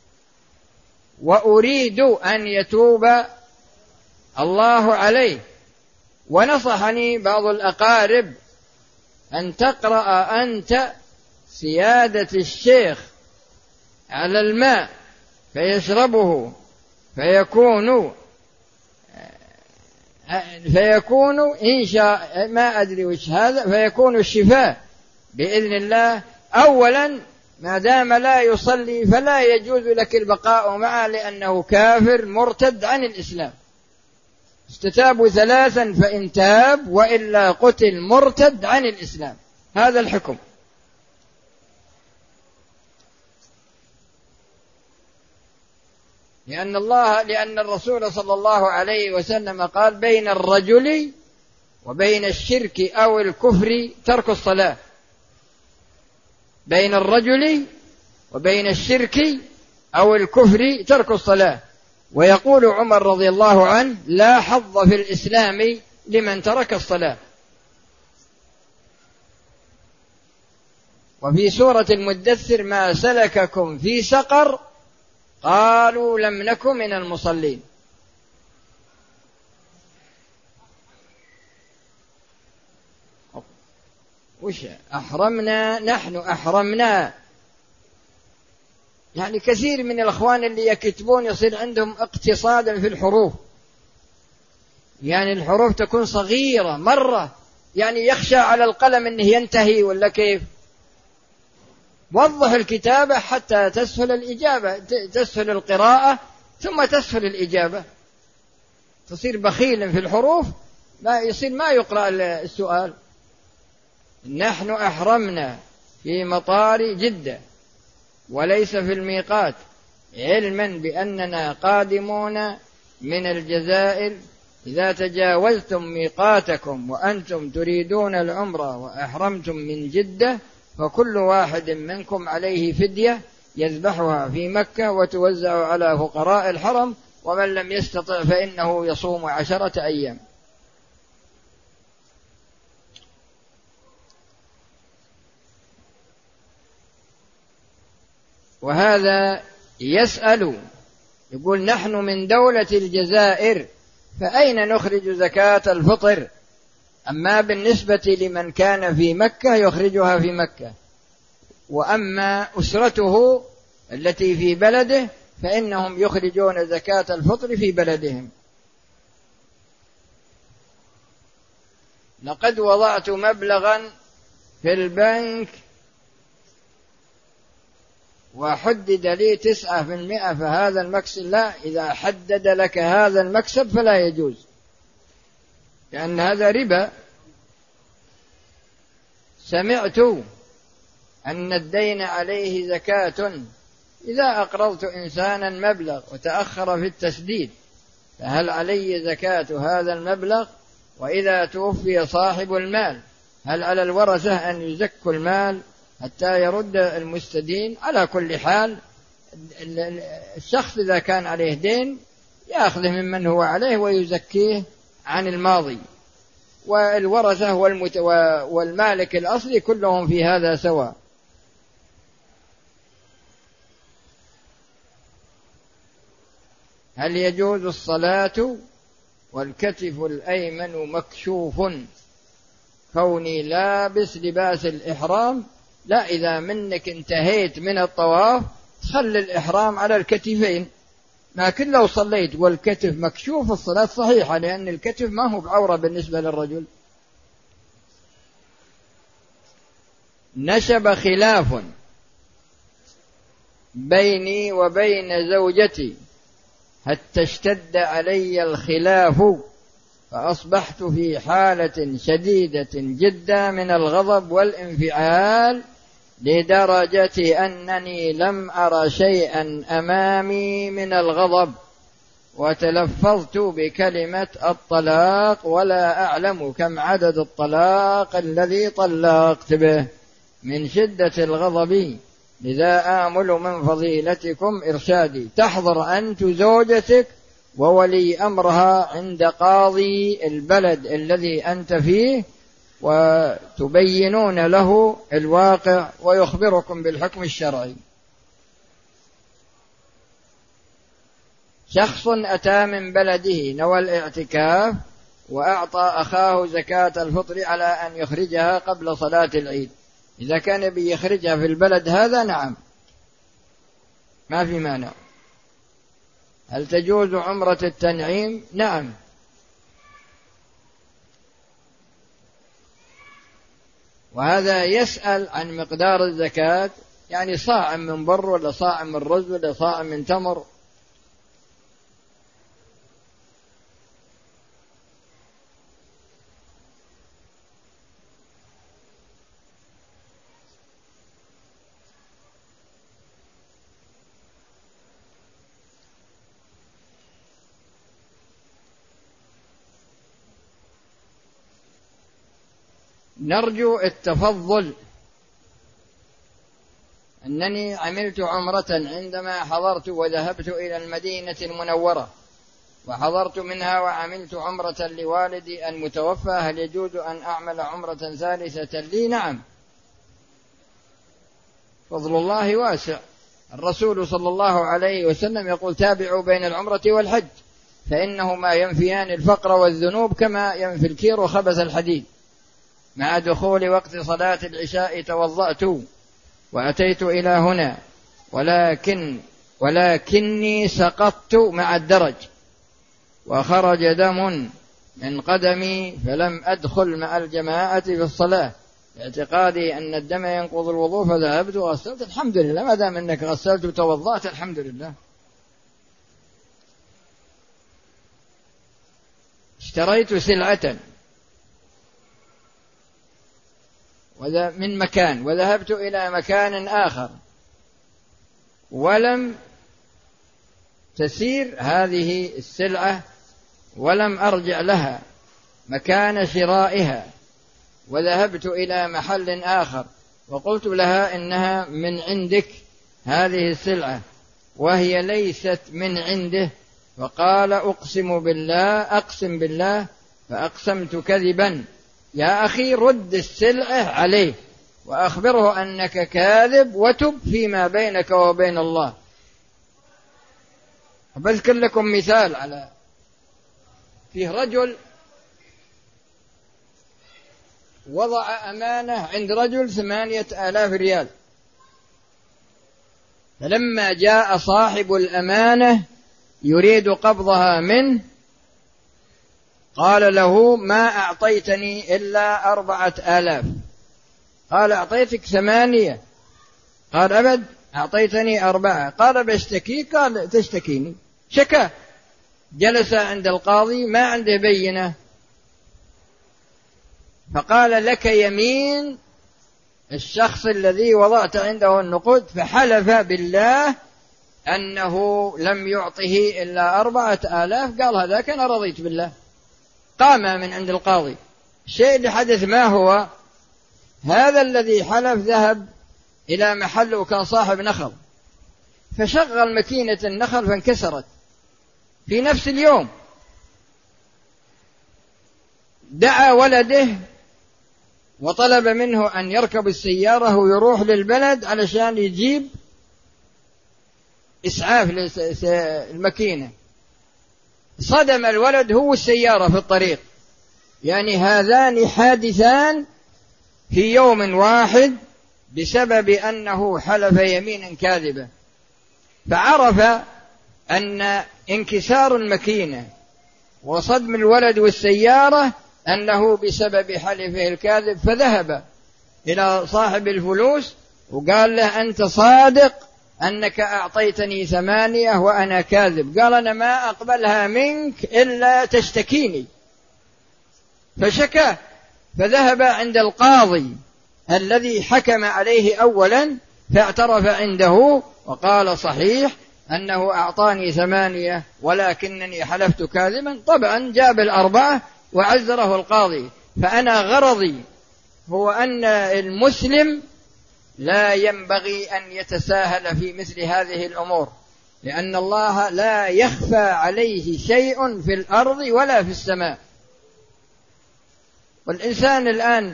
وأريد أن يتوب الله عليه، ونصحني بعض الأقارب أن تقرأ أنت سيادة الشيخ على الماء فيشربه فيكون إن شاء ما أدري وش هذا، فيكون الشفاء بإذن الله. أولا ما دام لا يصلي فلا يجوز لك البقاء معه، لأنه كافر مرتد عن الإسلام. استتابوا 3 فإن تاب وإلا قتل مرتد عن الإسلام. هذا الحكم. لأن الرسول صلى الله عليه وسلم قال: بين الرجل وبين الشرك أو الكفر ترك الصلاة. بين الرجل وبين الشرك أو الكفر ترك الصلاة. ويقول عمر رضي الله عنه: لا حظ في الإسلام لمن ترك الصلاة. وفي سورة المدثر: ما سلككم في سقر؟ قالوا لم نكن من المصلين. وش أحرمنا؟ نحن أحرمنا. يعني كثير من الأخوان اللي يكتبون يصير عندهم اقتصادا في الحروف، يعني الحروف تكون صغيرة مرة، يعني يخشى على القلم أنه ينتهي ولا كيف. وضح الكتابة حتى تسهل الإجابة، تسهل القراءة ثم تسهل الإجابة. تصير بخيلا في الحروف ما يقرأ السؤال. نحن أحرمنا في مطار جدة وليس في الميقات، علما بأننا قادمون من الجزائر. إذا تجاوزتم ميقاتكم وأنتم تريدون العمرة وأحرمتم من جدة فكل واحد منكم عليه فدية يذبحها في مكة وتوزع على فقراء الحرم، ومن لم يستطع فإنه يصوم 10 أيام. وهذا يسأل يقول: نحن من دولة الجزائر فأين نخرج زكاة الفطر؟ أما بالنسبة لمن كان في مكة يخرجها في مكة، وأما أسرته التي في بلده فإنهم يخرجون زكاة الفطر في بلدهم. لقد وضعت مبلغا في البنك وحدد لي 9%، فهذا المكسب لا، إذا حدد لك هذا المكسب فلا يجوز، لأن هذا ربا. سمعت أن الدين عليه زكاة، إذا أقرضت إنسانا مبلغ وتأخر في التسديد فهل علي زكاة هذا المبلغ؟ وإذا توفي صاحب المال هل على الورثة أن يزكوا المال حتى يرد المستدين؟ على كل حال الشخص إذا كان عليه دين يأخذه ممن هو عليه ويزكيه عن الماضي، والورثة والمالك الأصلي كلهم في هذا سواء. هل يجوز الصلاة والكتف الأيمن مكشوف كوني لابس لباس الإحرام؟ لا، إذا منك انتهيت من الطواف خلي الإحرام على الكتفين، لكن لو صليت والكتف مكشوف الصلاة صحيحة، لأن الكتف ما هو بعورة بالنسبة للرجل. نشب خلاف بيني وبين زوجتي حتى اشتد علي الخلاف، فأصبحت في حالة شديدة جدا من الغضب والانفعال لدرجة أنني لم أر شيئا أمامي من الغضب، وتلفظت بكلمة الطلاق ولا أعلم كم عدد الطلاق الذي طلقت به من شدة الغضب. لذا آمل من فضيلتكم إرشادي. تحضر أنت زوجتك وولي أمرها عند قاضي البلد الذي أنت فيه، وتبينون له الواقع ويخبركم بالحكم الشرعي. شخص أتى من بلده نوى الاعتكاف وأعطى أخاه زكاة الفطر على أن يخرجها قبل صلاة العيد. إذا كان بيخرجها في البلد هذا نعم ما في مانع. هل تجوز عمرة التنعيم؟ نعم. وهذا يسأل عن مقدار الزكاة، يعني صاع من بر ولا صاع من رز ولا صاع من تمر. نرجو التفضل. أنني عملت عمرة عندما حضرت وذهبت إلى المدينة المنورة، وحضرت منها وعملت عمرة لوالدي المتوفى، هل يجوز أن أعمل عمرة ثالثة لي؟ نعم، فضل الله واسع. الرسول صلى الله عليه وسلم يقول: تابعوا بين العمرة والحج فإنهما ينفيان الفقر والذنوب كما ينفي الكير وخبث الحديد. مع دخول وقت صلاة العشاء توضأت وأتيت إلى هنا، ولكني سقطت مع الدرج وخرج دم من قدمي فلم أدخل مع الجماعة في الصلاة، اعتقادي أن الدم ينقض الوضوء، فذهبت وغسلت. الحمد لله، ما دام أنك غسلت وتوضأت الحمد لله. اشتريت سلعة من مكان وذهبت إلى مكان آخر ولم تسير هذه السلعة ولم أرجع لها مكان شرائها، وذهبت إلى محل آخر وقلت لها إنها من عندك هذه السلعة وهي ليست من عنده، وقال: أقسم بالله، فأقسمت كذبا. يا أخي رد السلعة عليه وأخبره أنك كاذب وتب فيما بينك وبين الله. بذكر لكم مثال على فيه رجل وضع أمانة عند رجل 8,000 ريال، فلما جاء صاحب الأمانة يريد قبضها منه قال له: ما أعطيتني إلا 4,000. قال: أعطيتك 8. قال: أبد، أعطيتني 4. قال: بشتكيك. قال: تشتكيني. شكا، جلس عند القاضي ما عنده بينة، فقال: لك يمين الشخص الذي وضعت عنده النقود، فحلف بالله أنه لم يعطه إلا 4,000. قال: هذاك أنا رضيت بالله. قام من عند القاضي. الشيء اللي حدث ما هو؟ هذا الذي حلف ذهب إلى محل وكان صاحب نخل، فشغل ماكينة النخل فانكسرت، في نفس اليوم دعا ولده وطلب منه أن يركب السيارة ويروح للبلد علشان يجيب إسعاف الماكينة. صدم الولد هو السيارة في الطريق، يعني هذان حادثان في يوم واحد بسبب أنه حلف يمينا كاذبة. فعرف أن انكسار الماكينة وصدم الولد والسيارة أنه بسبب حلفه الكاذب، فذهب إلى صاحب الفلوس وقال له: أنت صادق أنك أعطيتني 8 وأنا كاذب. قال: أنا ما أقبلها منك إلا تشتكيني. فشكى، فذهب عند القاضي الذي حكم عليه أولا فاعترف عنده وقال: صحيح أنه أعطاني 8 ولكنني حلفت كاذبا. طبعا جاب 4 وعزره القاضي. فأنا غرضي هو أن المسلم لا ينبغي أن يتساهل في مثل هذه الأمور، لأن الله لا يخفى عليه شيء في الأرض ولا في السماء. والإنسان الآن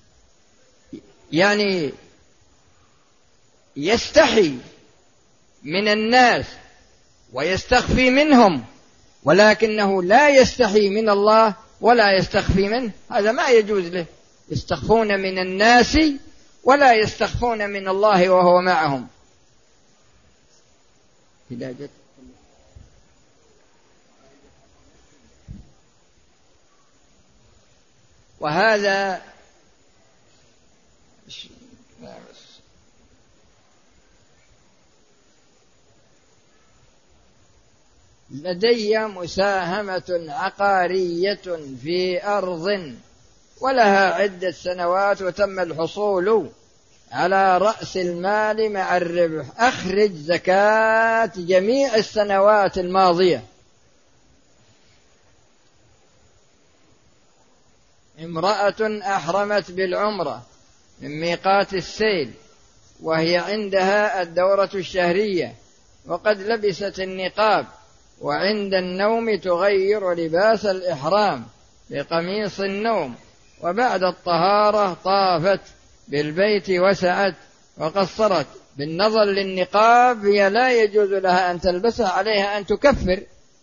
يعني يستحي من الناس ويستخفي منهم، ولكنه لا يستحي من الله ولا يستخفي منه. هذا ما يجوز له. يستخفون من الناس ولا يستخفون من الله وهو معهم. وهذا لدي مساهمة عقارية في أرض ولها عدة سنوات وتم الحصول على رأس المال مع الربح. أخرج زكاة جميع السنوات الماضية. امرأة أحرمت بالعمرة من ميقات السيل وهي عندها الدورة الشهرية وقد لبست النقاب، وعند النوم تغير لباس الإحرام بقميص النوم، وبعد الطهارة طافت بالبيت وسعت وقصرت. بالنظر للنقاب هي لا يجوز لها أن تلبسها، عليها أن تكفر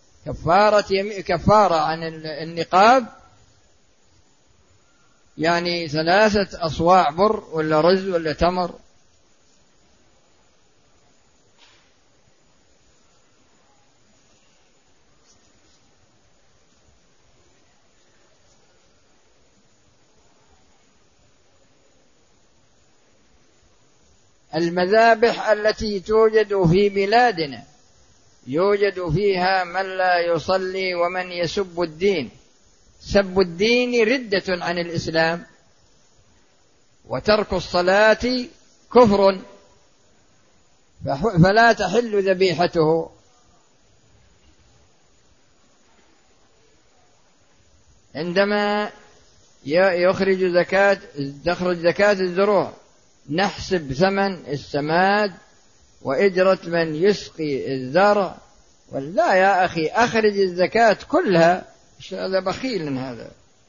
كفارة عن النقاب، يعني 3 أصواع بر ولا رز ولا تمر. المذابح التي توجد في بلادنا يوجد فيها من لا يصلي ومن يسب الدين. سب الدين ردة عن الإسلام، وترك الصلاة كفر، فلا تحل ذبيحته. عندما تخرج زكاة الزروع نحسب ثمن السماد وإجرة من يسقي الزرع. ولا يا أخي، أخرج الزكاة كلها. هذا بخيل هذا.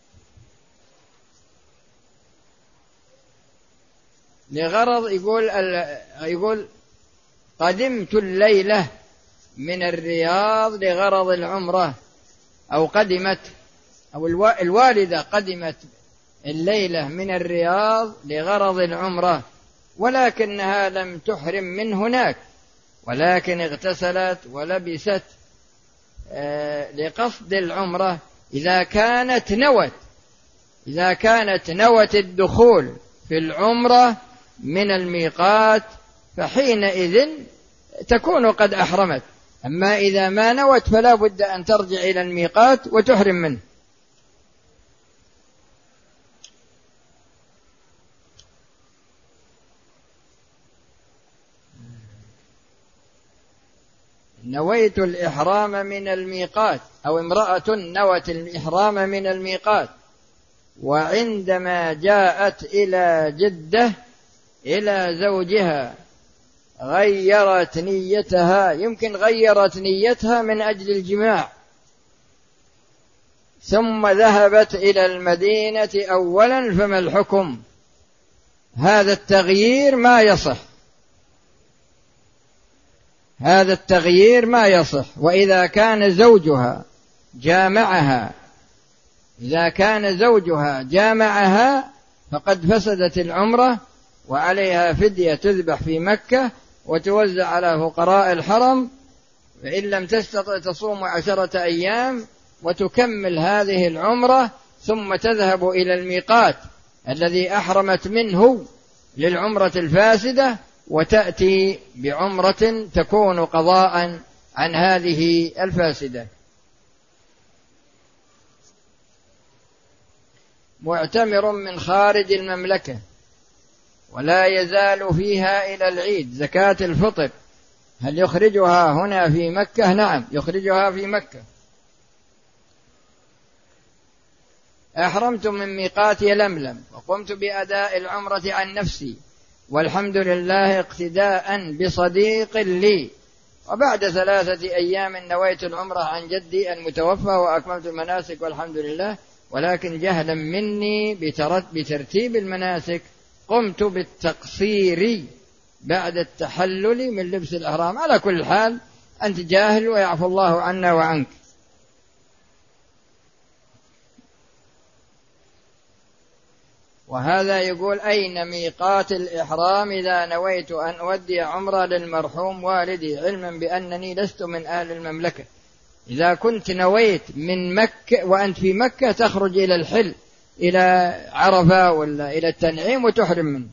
لغرض يقول قدمت الليلة من الرياض لغرض العمرة، أو قدمت، أو الوالدة قدمت الليلة من الرياض لغرض العمرة، ولكنها لم تحرم من هناك، ولكن اغتسلت ولبست لقصد العمرة. إذا كانت نوت الدخول في العمرة من الميقات فحينئذ تكون قد أحرمت. أما إذا ما نوت فلا بد أن ترجع إلى الميقات وتحرم منه. نويت الإحرام من الميقات، أو امرأة نوت الإحرام من الميقات، وعندما جاءت إلى جدة إلى زوجها غيرت نيتها، يمكن غيرت نيتها من أجل الجماع، ثم ذهبت إلى المدينة أولا، فما الحكم؟ هذا التغيير ما يصح، هذا التغيير ما يصح. وإذا كان زوجها جامعها، إذا كان زوجها جامعها فقد فسدت العمرة، وعليها فدية تذبح في مكة وتوزع على فقراء الحرم، فإن لم تستطع تصوم 10 أيام وتكمل هذه العمرة، ثم تذهب إلى الميقات الذي أحرمت منه للعمرة الفاسدة، وتأتي بعمرة تكون قضاء عن هذه الفاسدة. معتمر من خارج المملكة ولا يزال فيها إلى العيد، زكاة الفطر هل يخرجها هنا في مكة؟ نعم، يخرجها في مكة. أحرمت من ميقات يلملم وقمت بأداء العمرة عن نفسي والحمد لله اقتداء بصديق لي، وبعد 3 أيام نويت العمرة عن جدي المتوفى وأكملت المناسك والحمد لله، ولكن جهلا مني بترتيب المناسك قمت بالتقصير بعد التحلل من لبس الإحرام. على كل حال أنت جاهل ويعفو الله عنا وعنك. وهذا يقول: أين ميقات الإحرام إذا نويت أن أودي عمرة للمرحوم والدي، علما بأنني لست من أهل المملكة؟ إذا كنت نويت من مكة وأنت في مكة تخرج إلى الحل، إلى عرفة ولا إلى التنعيم وتحرم منه.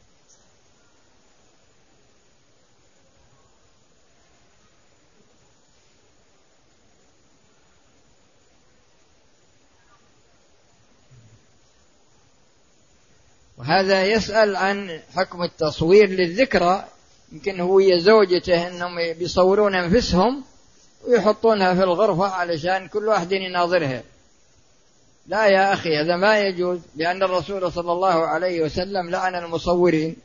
وهذا يسأل عن حكم التصوير للذكرى، يمكن هو زوجته أنهم بيصورون أنفسهم ويحطونها في الغرفة علشان كل واحد يناظرها. لا يا أخي، هذا ما يجوز، لأن الرسول صلى الله عليه وسلم لعن المصورين.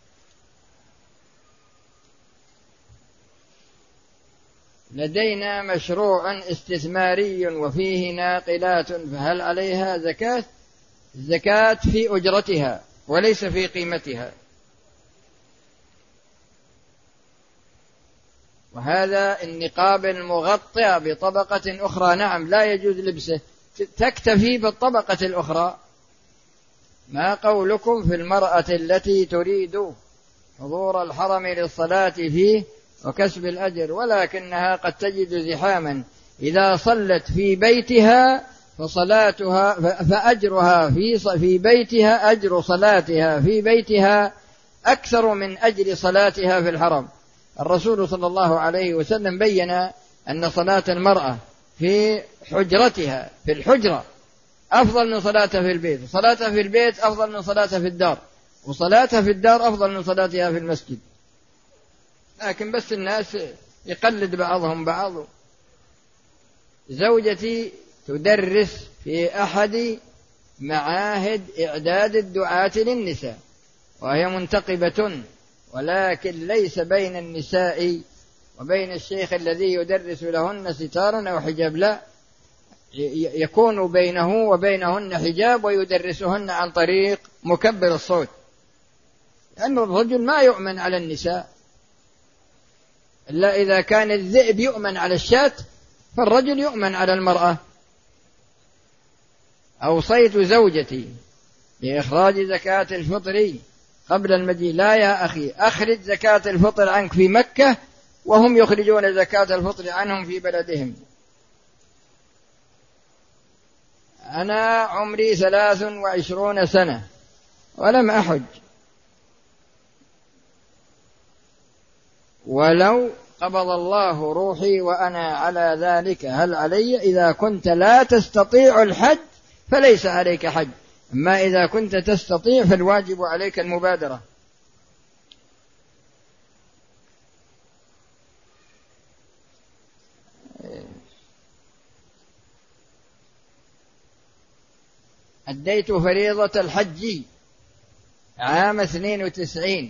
لدينا مشروع استثماري وفيه ناقلات، فهل عليها زكاة؟ الزكاة في أجرتها وليس في قيمتها. وهذا النقاب المغطى بطبقة أخرى نعم لا يجوز لبسه، تكتفي بالطبقة الأخرى. ما قولكم في المرأة التي تريد حضور الحرم للصلاة فيه وكسب الأجر، ولكنها قد تجد زحاما، إذا صلت في بيتها فصلاتها فأجرها في بيتها، أجر صلاتها في بيتها أكثر من أجر صلاتها في الحرم. الرسول صلى الله عليه وسلم بين أن صلاة المرأة في حجرتها في الحجرة أفضل من صلاتها في البيت، وصلاتها في البيت أفضل من صلاتها في الدار، وصلاتها في الدار أفضل من صلاتها في المسجد. لكن بس الناس يقلد بعضهم بعض. زوجتي تدرس في أحد معاهد إعداد الدعاة للنساء وهي منتقبة، ولكن ليس بين النساء وبين الشيخ الذي يدرس لهن ستار أو حجاب، لا، يكون بينه وبينهن حجاب ويدرسهن عن طريق مكبر الصوت، لأن الرجل ما يؤمن على النساء إلا إذا كان الذئب يؤمن على الشاة، فالرجل يؤمن على المرأة. أوصيت زوجتي بإخراج زكاة الفطر قبل المجيء. لا يا أخي، أخرج زكاة الفطر عنك في مكة وهم يخرجون زكاة الفطر عنهم في بلدهم. أنا عمري 23 سنة ولم أحج، ولو قبض الله روحي وأنا على ذلك هل علي؟ إذا كنت لا تستطيع الحج فليس عليك حج، أما إذا كنت تستطيع فالواجب عليك المبادرة. أديت فريضة الحج عام 92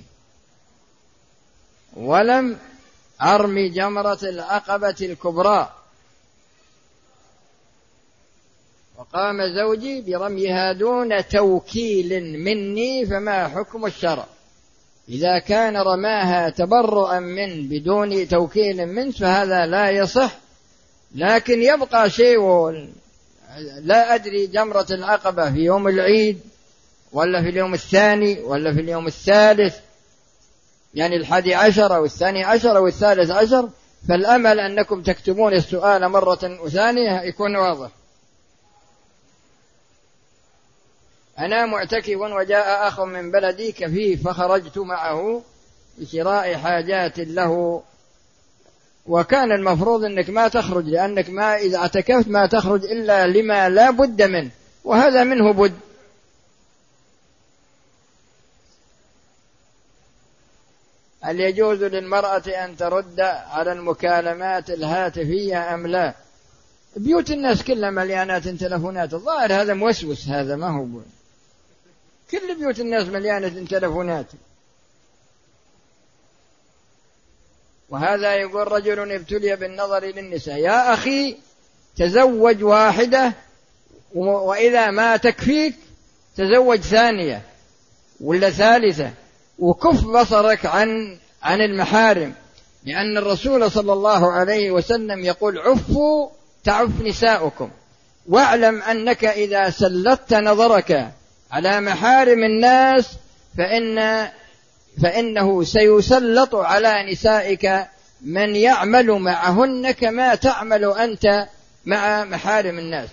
ولم أرمي جمرة العقبة الكبرى، وقام زوجي برميها دون توكيل مني فما حكم الشرع؟ إذا كان رماها تبرؤا من بدون توكيل منه فهذا لا يصح، لكن يبقى شيء، لا أدري جمرة العقبة في يوم العيد ولا في اليوم الثاني ولا في اليوم الثالث، يعني 11 أو 12 أو 13، فالأمل أنكم تكتبون السؤال مرة ثانية يكون واضح. أنا معتكف وجاء أخ من بلدي كفيف فخرجت معه لشراء حاجات له، وكان المفروض أنك ما تخرج، لأنك ما إذا اعتكفت ما تخرج إلا لما لا بد منه، وهذا منه بد. هل يجوز للمرأة أن ترد على المكالمات الهاتفية أم لا؟ بيوت الناس كلها مليانات تلفونات، الظاهر هذا موسوس، هذا ما هو كل بيوت الناس مليانة تلفونات. وهذا يقول رجل ابتلي بالنظر للنساء، يا أخي تزوج واحدة، وإذا ما تكفيك تزوج ثانية ولا ثالثة، وكف بصرك عن المحارم، لأن الرسول صلى الله عليه وسلم يقول عفوا تعف نساؤكم، واعلم أنك إذا سلطت نظرك على محارم الناس فإنه سيسلط على نسائك من يعمل معهن كما تعمل أنت مع محارم الناس.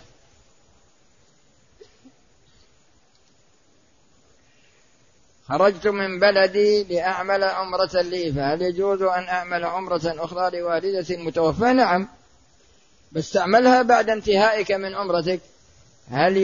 خرجت من بلدي لأعمل عمرة لي، فهل يجوز أن أعمل عمرة أخرى لوالدة متوفاة؟ نعم، بس تعملها بعد انتهائك من عمرتك. هل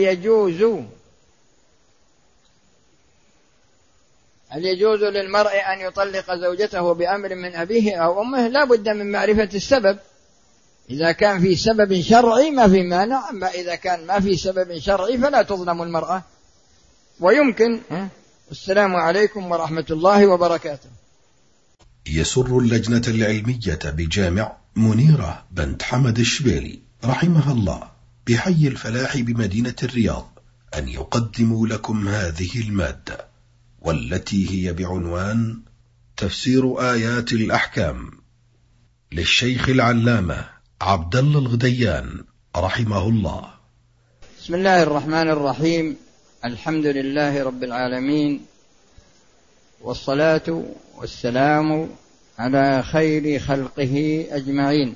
يجوز للمرء أن يطلق زوجته بأمر من أبيه أو أمه؟ لا بد من معرفة السبب. إذا كان في سبب شرعي ما في مانع، أما إذا كان ما في سبب شرعي فلا تظلم المرأة. ويمكن. السلام عليكم ورحمة الله وبركاته. يسر اللجنة العلمية بجامع منيرة بنت حمد الشبيلي رحمها الله بحي الفلاح بمدينة الرياض أن يقدموا لكم هذه المادة، والتي هي بعنوان تفسير آيات الأحكام للشيخ العلامة عبد الله الغديان رحمه الله. بسم الله الرحمن الرحيم. الحمد لله رب العالمين، والصلاة والسلام على خير خلقه أجمعين،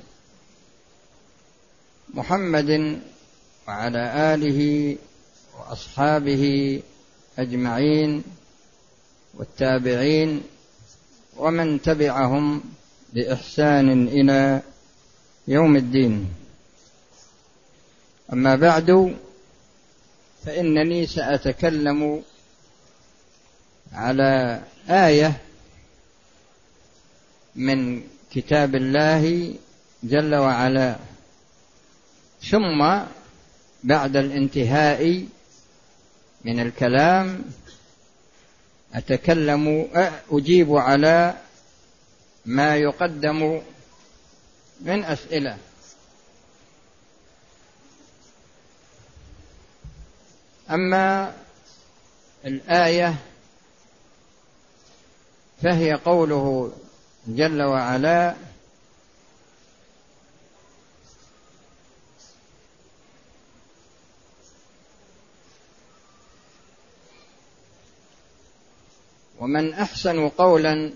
محمد وعلى آله وأصحابه أجمعين، والتابعين ومن تبعهم بإحسان إلى يوم الدين. أما بعد، فإنني سأتكلم على آية من كتاب الله جل وعلا، ثم بعد الانتهاء من الكلام أجيب على ما يقدم من أسئلة. أما الآية فهي قوله جل وعلا: ومن أحسن قولا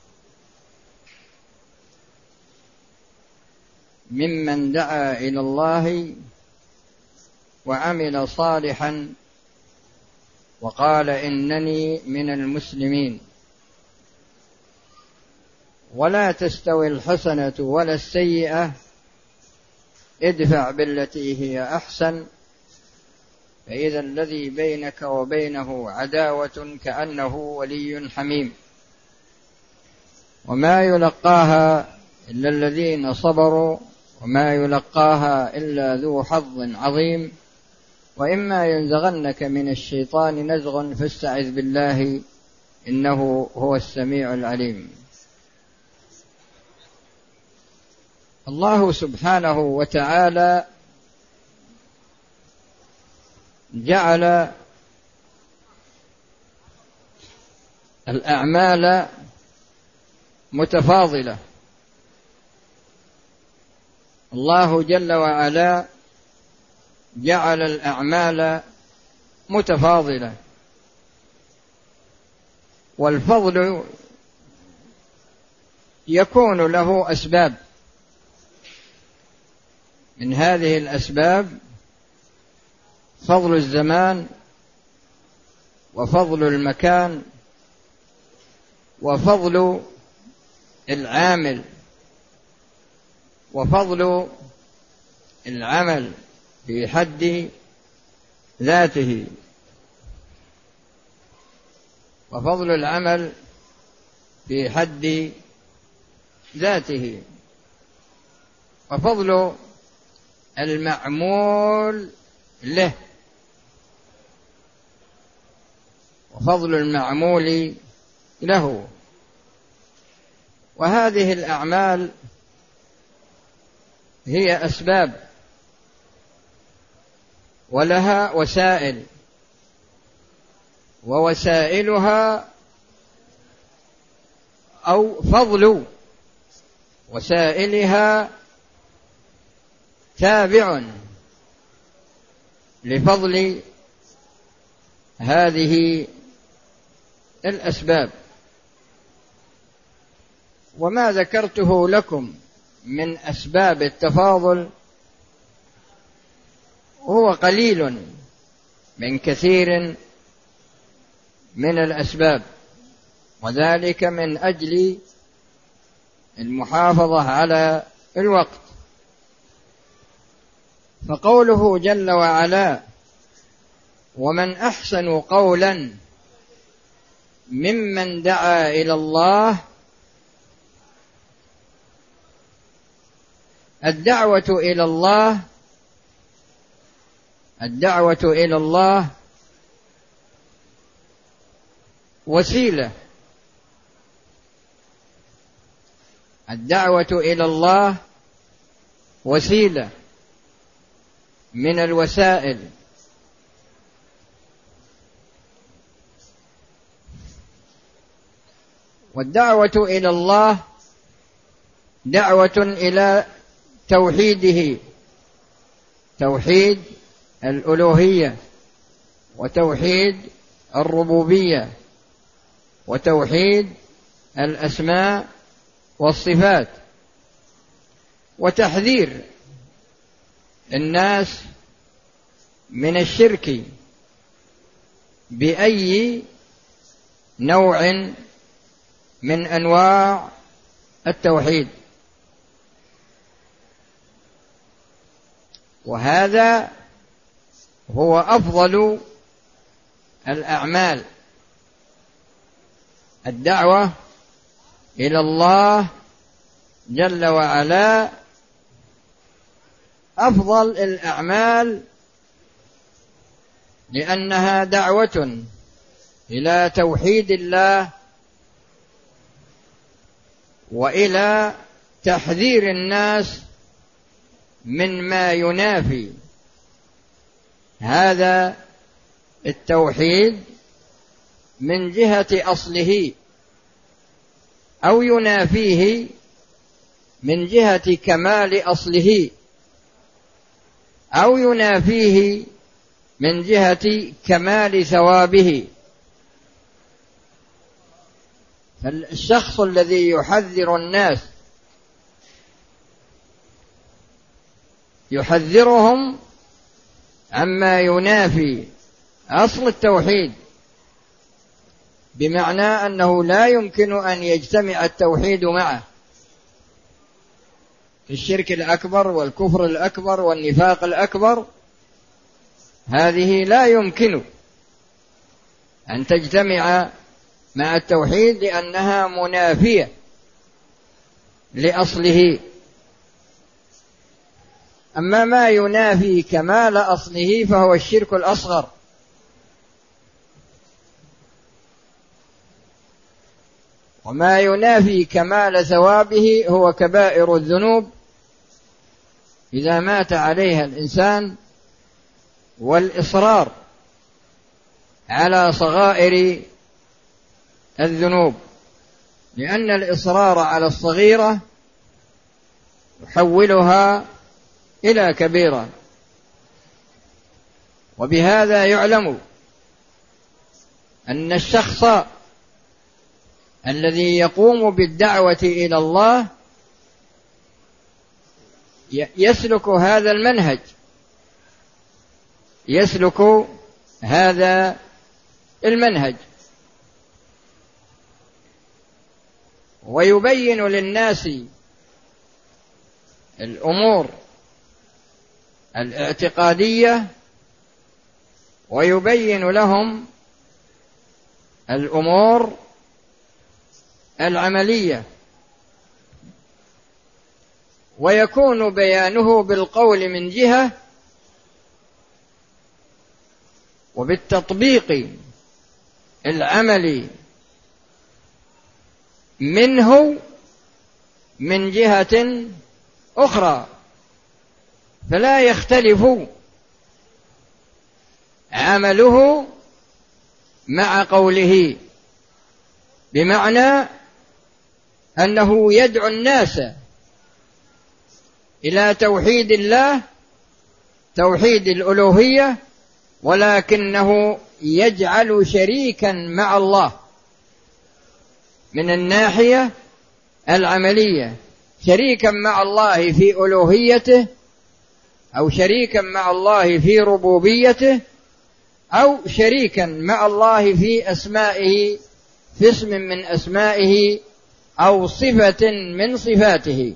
ممن دعا إلى الله وعمل صالحا وقال إنني من المسلمين. ولا تستوي الحسنة ولا السيئة، ادفع بالتي هي أحسن، فإذا الذي بينك وبينه عداوة كأنه ولي حميم. وما يلقاها إلا الذين صبروا وما يلقاها إلا ذو حظ عظيم. وإما ينزغنك من الشيطان نزغ فاستعذ بالله إنه هو السميع العليم. الله سبحانه وتعالى جعل الأعمال متفاضلة. الله جل وعلا جعل الأعمال متفاضلة، والفضل يكون له أسباب. من هذه الأسباب فضل الزمان، وفضل المكان، وفضل العامل، وفضل العمل في حد ذاته، وفضل العمل في حد ذاته، وفضل المعمول له، وفضل المعمول له. وهذه الأعمال هي أسباب ولها وسائل، ووسائلها أو فضل وسائلها تابع لفضل هذه الأسباب. وما ذكرته لكم من أسباب التفاضل هو قليل من كثير من الأسباب، وذلك من أجل المحافظة على الوقت. فقوله جل وعلا: ومن أحسن قولا ممن دعا إلى الله. الدعوة إلى الله وسيلة. الدعوة إلى الله وسيلة من الوسائل، والدعوة إلى الله دعوة إلى توحيده، توحيد الألوهية، وتوحيد الربوبية، وتوحيد الأسماء والصفات، وتحذير الناس من الشرك بأي نوع من أنواع التوحيد. وهذا هو أفضل الأعمال، الدعوة إلى الله جل وعلا أفضل الأعمال، لأنها دعوة إلى توحيد الله وإلى تحذير الناس من ما ينافي هذا التوحيد من جهة أصله، أو ينافيه من جهة كمال أصله، أو ينافيه من جهة كمال ثوابه. فالشخص الذي يحذر الناس يحذرهم عما ينافي أصل التوحيد، بمعنى أنه لا يمكن أن يجتمع التوحيد معه في الشرك الأكبر والكفر الأكبر والنفاق الأكبر. هذه لا يمكن أن تجتمع مع التوحيد، لأنها منافية لأصله. أما ما ينافي كمال أصله فهو الشرك الأصغر، وما ينافي كمال ثوابه هو كبائر الذنوب إذا مات عليها الإنسان والإصرار على صغائر الذنوب، لأن الإصرار على الصغيرة يحولها إلى كبيرة. وبهذا يعلم أن الشخص الذي يقوم بالدعوة إلى الله يسلك هذا المنهج ويبين للناس الأمور الاعتقادية ويبين لهم الأمور العملية، ويكون بيانه بالقول من جهة وبالتطبيق العملي منه من جهة أخرى، فلا يختلف عمله مع قوله، بمعنى أنه يدعو الناس إلى توحيد الله، توحيد الألوهية، ولكنه يجعل شريكا مع الله من الناحية العملية، شريكا مع الله في ألوهيته، أو شريكا مع الله في ربوبيته، أو شريكا مع الله في أسمائه، في اسم من أسمائه أو صفة من صفاته،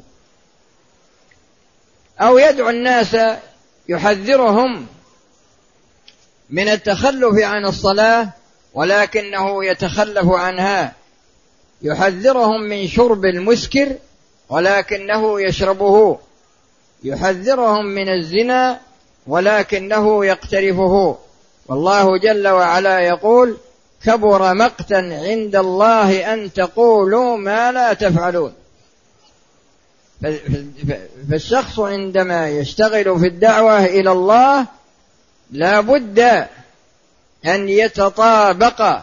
أو يدعو الناس يحذرهم من التخلف عن الصلاة ولكنه يتخلف عنها، يحذرهم من شرب المسكر ولكنه يشربه، يحذرهم من الزنا ولكنه يقترفه. والله جل وعلا يقول: كبر مقتا عند الله أن تقولوا ما لا تفعلون. فالشخص عندما يشتغل في الدعوة إلى الله لا بد أن يتطابق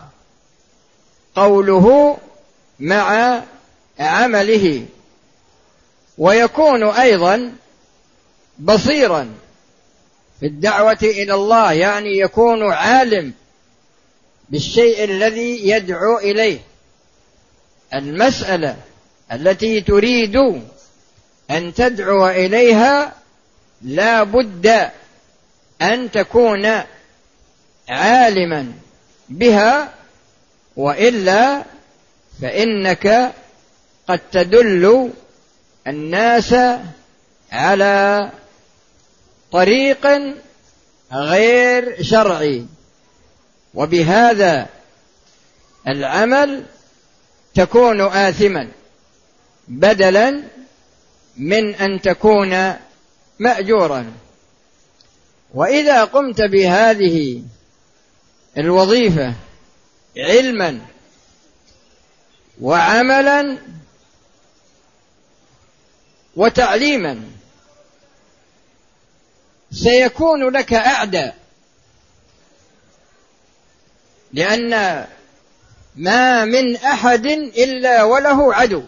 قوله مع عمله، ويكون أيضا بصيرا في الدعوة إلى الله، يعني يكون عالم بالشيء الذي يدعو إليه. المسألة التي تريد أن تدعو إليها لا بد أن تكون عالما بها، وإلا فإنك قد تدل الناس على طريق غير شرعي، وبهذا العمل تكون آثما بدلا من أن تكون مأجورا. وإذا قمت بهذه الوظيفة علما وعملا وتعليما سيكون لك أعداء، لأن ما من أحد إلا وله عدو،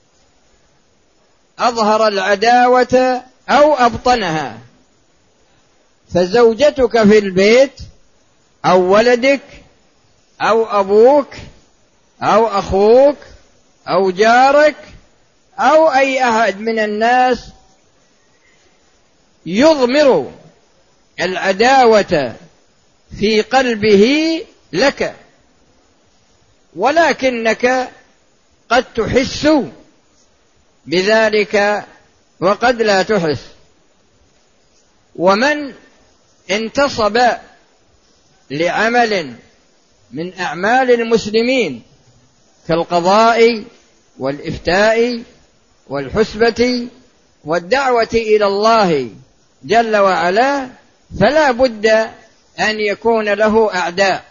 أظهر العداوة أو أبطنها. فزوجتك في البيت أو ولدك أو أبوك أو أخوك أو جارك أو أي أحد من الناس يضمر العداوة في قلبه لك، ولكنك قد تحس بذلك وقد لا تحس. ومن انتصب لعمل من أعمال المسلمين كالقضاء والإفتاء والحسبة والدعوة إلى الله جل وعلا، فلا بد أن يكون له أعداء.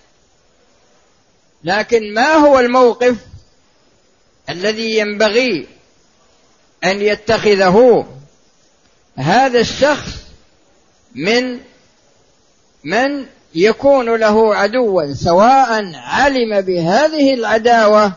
لكن ما هو الموقف الذي ينبغي أن يتخذه هذا الشخص من من يكون له عدوا سواء علم بهذه العداوة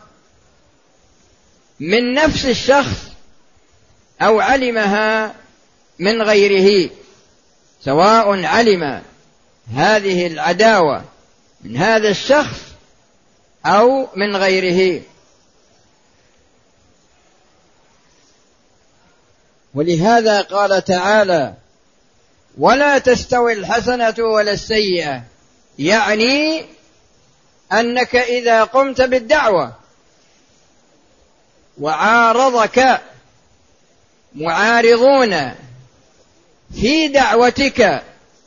من نفس الشخص أو علمها من غيره، سواء علم هذه العداوة من هذا الشخص أو من غيره. ولهذا قال تعالى: ولا تستوي الحسنة ولا السيئة، يعني أنك إذا قمت بالدعوة وعارضك معارضون في دعوتك،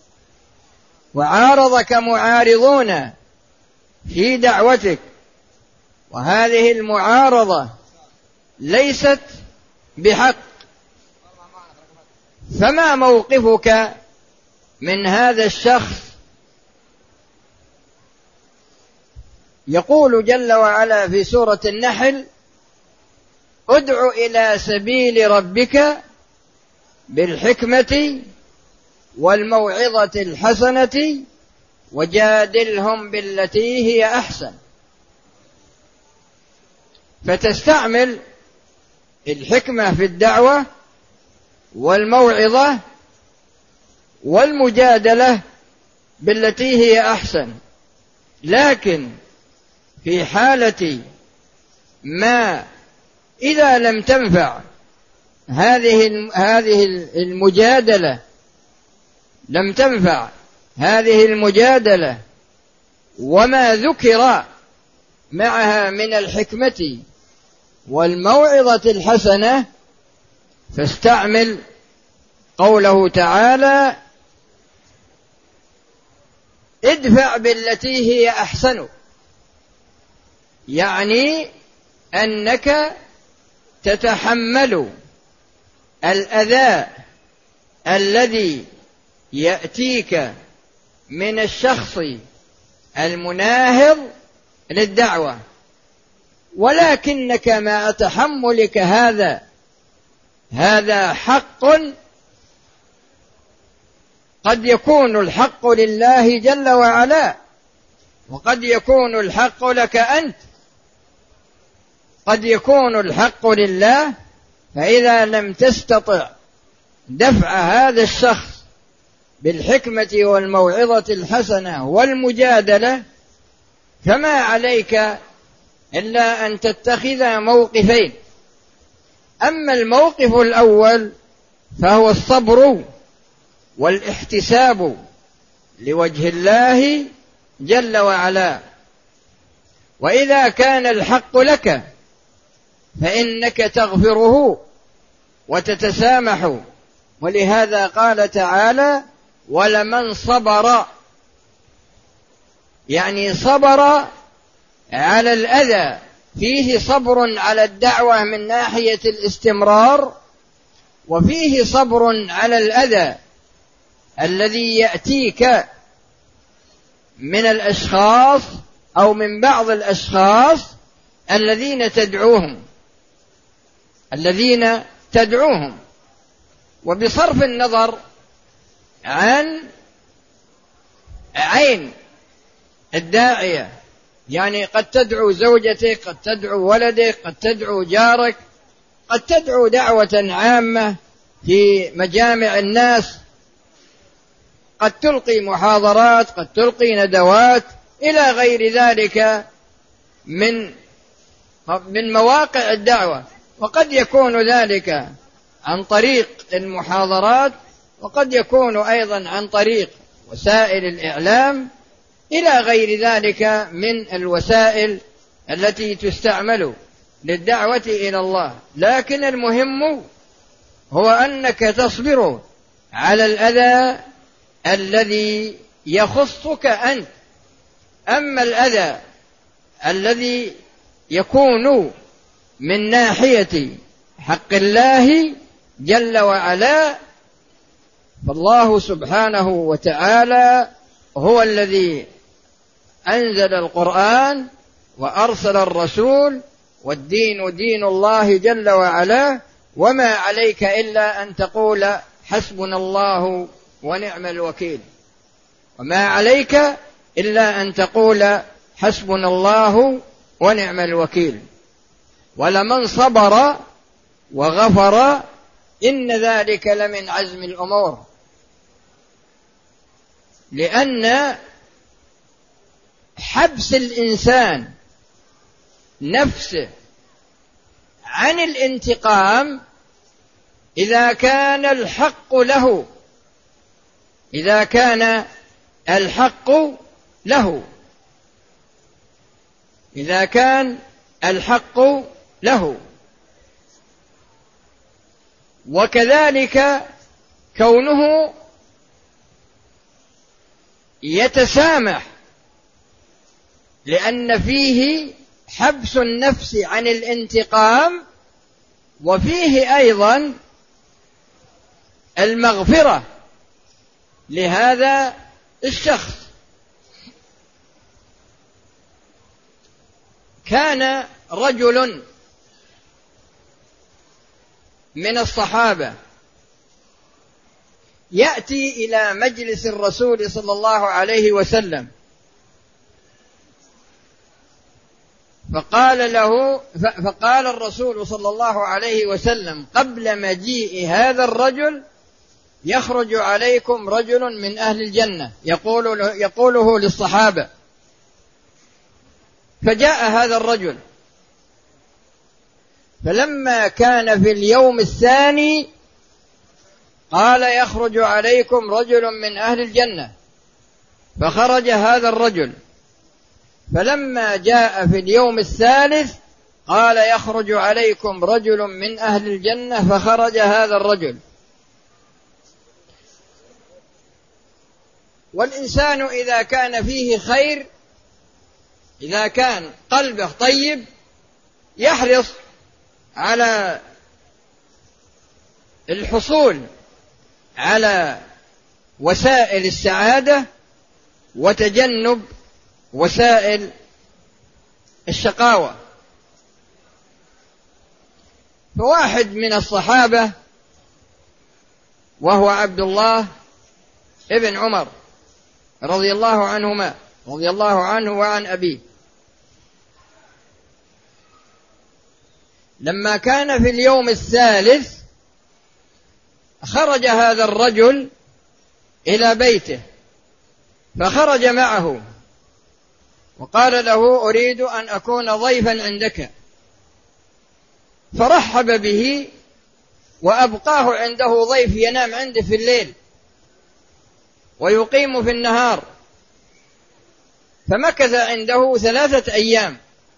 وعارضك معارضون في دعوتك، وهذه المعارضة ليست بحق، فما موقفك من هذا الشخص؟ يقول جل وعلا في سورة النحل: ادع إلى سبيل ربك بالحكمة والموعظة الحسنة وجادلهم بالتي هي أحسن. فتستعمل الحكمة في الدعوة والموعظة والمجادلة بالتي هي أحسن. لكن في حالة ما إذا لم تنفع هذه المجادلة، لم تنفع هذه المجادلة وما ذكر معها من الحكمة والموعظة الحسنة، فاستعمل قوله تعالى: ادفع بالتي هي أحسن، يعني أنك تتحمل الأذى الذي يأتيك من الشخص المناهض للدعوة، ولكنك مع تحملك هذا حق، قد يكون الحق لله جل وعلا، وقد يكون الحق لك أنت. قد يكون الحق لله، فإذا لم تستطع دفع هذا الشخص بالحكمة والموعظة الحسنة والمجادلة، فما عليك إلا أن تتخذ موقفين. أما الموقف الأول فهو الصبر والاحتساب لوجه الله جل وعلا. وإذا كان الحق لك فإنك تغفره وتتسامح. ولهذا قال تعالى: ولمن صبر، يعني صبر على الأذى، فيه صبر على الدعوة من ناحية الاستمرار، وفيه صبر على الأذى الذي يأتيك من الأشخاص أو من بعض الأشخاص الذين تدعوهم. وبصرف النظر عن عين الداعية، يعني قد تدعو زوجتك، قد تدعو ولدك، قد تدعو جارك، قد تدعو دعوة عامة في مجامع الناس، قد تلقي محاضرات، قد تلقي ندوات إلى غير ذلك من مواقع الدعوة. وقد يكون ذلك عن طريق المحاضرات، وقد يكون أيضا عن طريق وسائل الإعلام إلى غير ذلك من الوسائل التي تستعمل للدعوة إلى الله. لكن المهم هو أنك تصبر على الأذى الذي يخصك أنت. أما الأذى الذي يكون من ناحية حق الله جل وعلا، فالله سبحانه وتعالى هو الذي أنزل القرآن وأرسل الرسول، والدين دين الله جل وعلا، وما عليك إلا أن تقول حسبنا الله ونعم الوكيل. وما عليك إلا أن تقول حسبنا الله ونعم الوكيل، ولمن صبر وغفر إن ذلك لمن عزم الأمور. لأن حبس الإنسان نفسه عن الانتقام إذا كان الحق له، إذا كان الحق له، إذا كان الحق له. وكذلك كونه يتسامح، لأن فيه حبس النفس عن الانتقام، وفيه أيضا المغفرة لهذا الشخص. كان رجل من الصحابة يأتي إلى مجلس الرسول صلى الله عليه وسلم، فقال الرسول صلى الله عليه وسلم قبل مجيء هذا الرجل: يخرج عليكم رجل من أهل الجنة، يقوله للصحابة. فجاء هذا الرجل، فلما كان في اليوم الثاني قال: يخرج عليكم رجل من أهل الجنة، فخرج هذا الرجل. فلما جاء في اليوم الثالث قال: يخرج عليكم رجل من أهل الجنة، فخرج هذا الرجل. والإنسان إذا كان فيه خير، إذا كان قلبه طيب، يحرص على الحصول على وسائل السعادة وتجنب وسائل الشقاوة. فواحد من الصحابة وهو عبد الله ابن عمر رضي الله عنهما، رضي الله عنه وعن أبيه، لما كان في اليوم الثالث خرج هذا الرجل إلى بيته، فخرج معه وقال له: أريد أن أكون ضيفا عندك. فرحب به وأبقاه عنده ضيف ينام عنده في الليل ويقيم في النهار. فمكث عنده 3 أيام،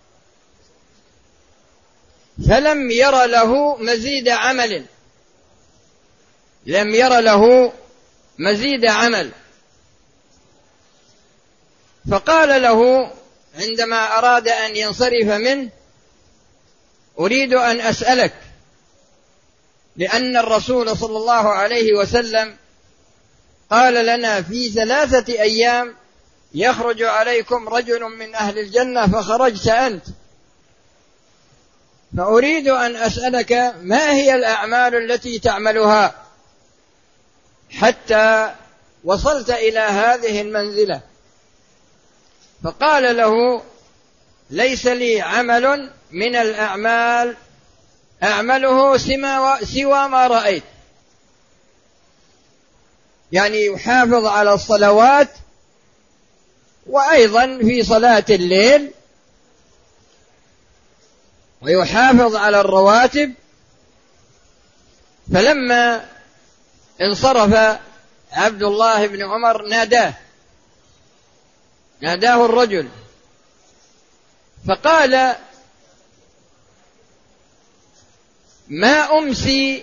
فلم ير له مزيد عمل، لم ير له مزيد عمل. فقال له عندما أراد أن ينصرف منه: أريد أن أسألك، لأن الرسول صلى الله عليه وسلم قال لنا في 3 أيام يخرج عليكم رجل من أهل الجنة، فخرجت أنت، فأريد أن أسألك ما هي الأعمال التي تعملها حتى وصلت إلى هذه المنزلة؟ فقال له: ليس لي عمل من الأعمال أعمله سوى ما رأيت. يعني يحافظ على الصلوات، وأيضا في صلاة الليل، ويحافظ على الرواتب. فلما انصرف عبد الله بن عمر ناداه الرجل، فقال: ما أمسي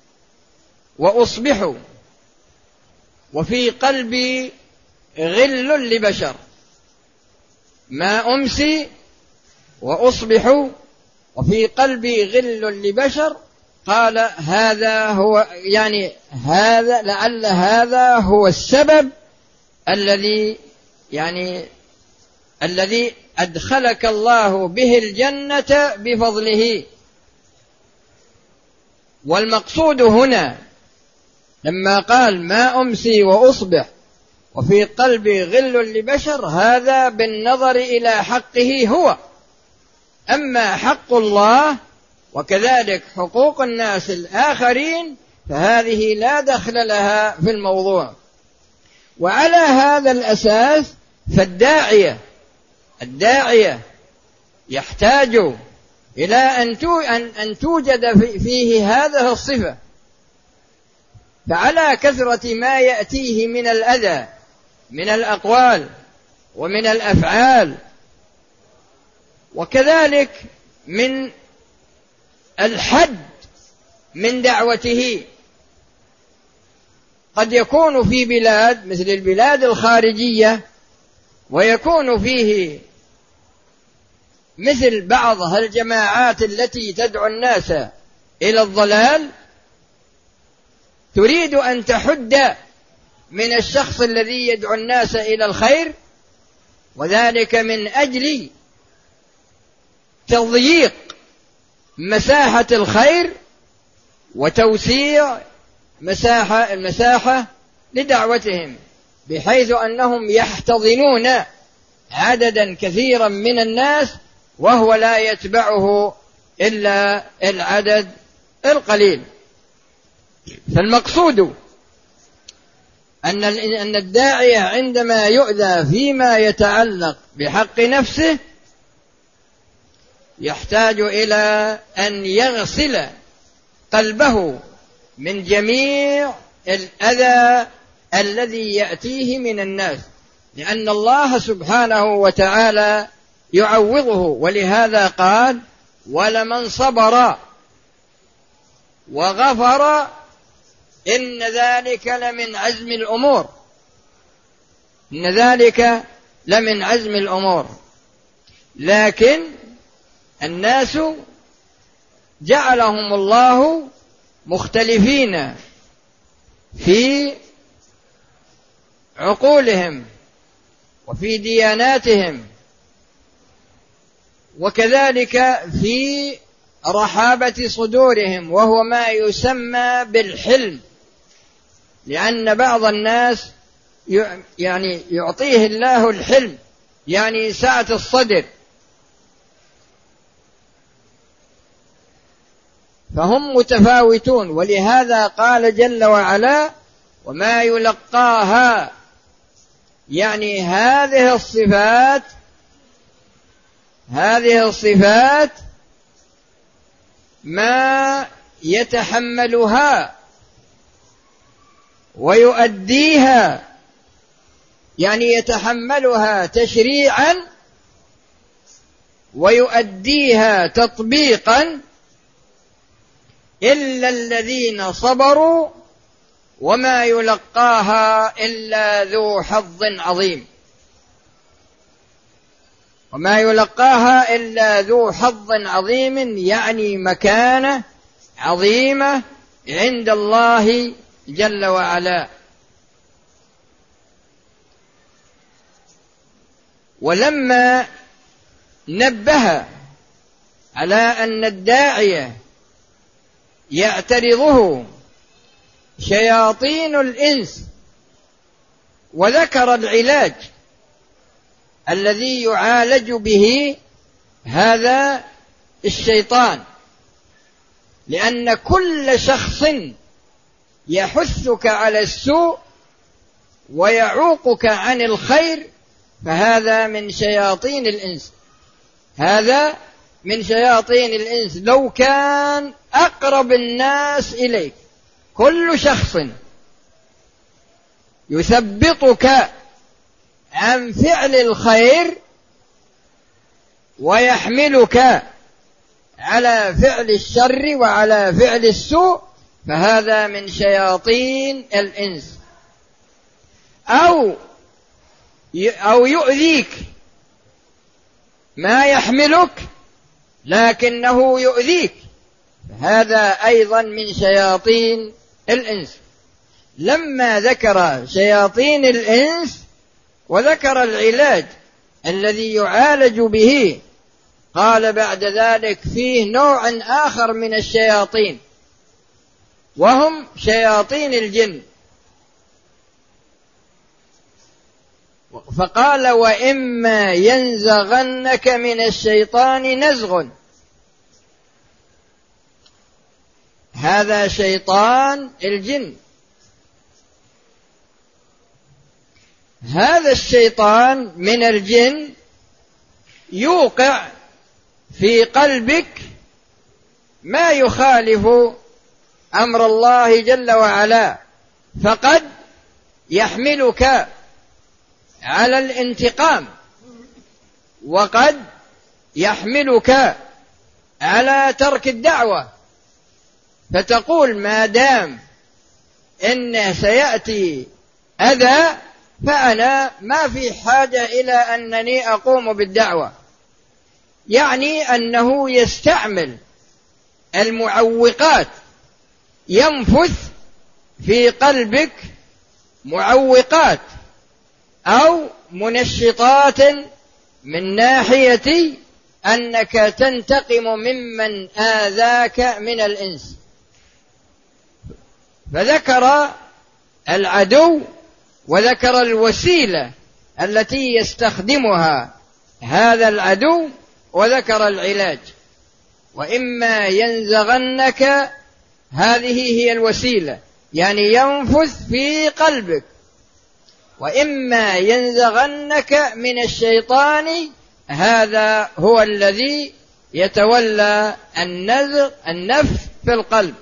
وأصبح وفي قلبي غل لبشر. ما أمسي وأصبح وفي قلبي غل لبشر. قال: هذا هو، يعني هذا لعل هذا هو السبب الذي أدخلك الله به الجنة بفضله. والمقصود هنا لما قال: ما أمسي وأصبح وفي قلبي غل لبشر، هذا بالنظر إلى حقه هو. أما حق الله وكذلك حقوق الناس الآخرين فهذه لا دخل لها في الموضوع. وعلى هذا الأساس فالداعية يحتاج إلى أن توجد فيه هذه الصفة. فعلى كثرة ما يأتيه من الأذى من الأقوال ومن الأفعال، وكذلك من الحد من دعوته، قد يكون في بلاد مثل البلاد الخارجية ويكون فيه مثل بعض الجماعات التي تدعو الناس إلى الضلال، تريد أن تحد من الشخص الذي يدعو الناس إلى الخير، وذلك من أجل تضييق مساحة الخير وتوسيع المساحة لدعوتهم، بحيث أنهم يحتضنون عددا كثيرا من الناس وهو لا يتبعه إلا العدد القليل. فالمقصود أن الداعية عندما يؤذى فيما يتعلق بحق نفسه يحتاج إلى أن يغسل قلبه من جميع الأذى الذي يأتيه من الناس، لأن الله سبحانه وتعالى يعوضه. ولهذا قال: ولمن صبر وغفر إن ذلك لمن عزم الأمور. إن ذلك لمن عزم الأمور. لكن الناس جعلهم الله مختلفين في عقولهم وفي دياناتهم، وكذلك في رحابة صدورهم، وهو ما يسمى بالحلم. لأن بعض الناس يعني يعطيه الله الحلم، يعني سعة الصدر، فهم متفاوتون. ولهذا قال جل وعلا: وما يلقاها، يعني هذه الصفات ما يتحملها ويؤديها، يعني يتحملها تشريعا ويؤديها تطبيقا، إلا الذين صبروا وما يلقاها إلا ذو حظ عظيم. وما يلقاها إلا ذو حظ عظيم، يعني مكانة عظيمة عند الله جل وعلا. ولما نبه على أن الداعية يعترضه شياطين الإنس، وذكر العلاج الذي يعالج به هذا الشيطان، لأن كل شخص يحثك على السوء ويعوقك عن الخير فهذا من شياطين الإنس. هذا من شياطين الإنس. لو كان أقرب الناس إليك كل شخص يثبطك عن فعل الخير ويحملك على فعل الشر وعلى فعل السوء فهذا من شياطين الإنس. أو يؤذيك، ما يحملك لكنه يؤذيك، هذا أيضا من شياطين الإنس. لما ذكر شياطين الإنس وذكر العلاج الذي يعالج به، قال بعد ذلك فيه نوع آخر من الشياطين وهم شياطين الجن. فقال وإما ينزغنك من الشيطان نزغ. هذا شيطان الجن. هذا الشيطان من الجن يوقع في قلبك ما يخالف أمر الله جل وعلا، فقد يحملك على الانتقام، وقد يحملك على ترك الدعوة، فتقول ما دام إن سيأتي أذى فأنا ما في حاجة إلى أنني أقوم بالدعوة. يعني أنه يستعمل المعوقات، ينفث في قلبك معوقات أو منشطات من ناحية أنك تنتقم ممن آذاك من الإنس. فذكر العدو وذكر الوسيلة التي يستخدمها هذا العدو، وذكر العلاج. وإما ينزغنك، هذه هي الوسيلة، يعني ينفث في قلبك. وإما ينزغنك من الشيطان، هذا هو الذي يتولى النفث في القلب.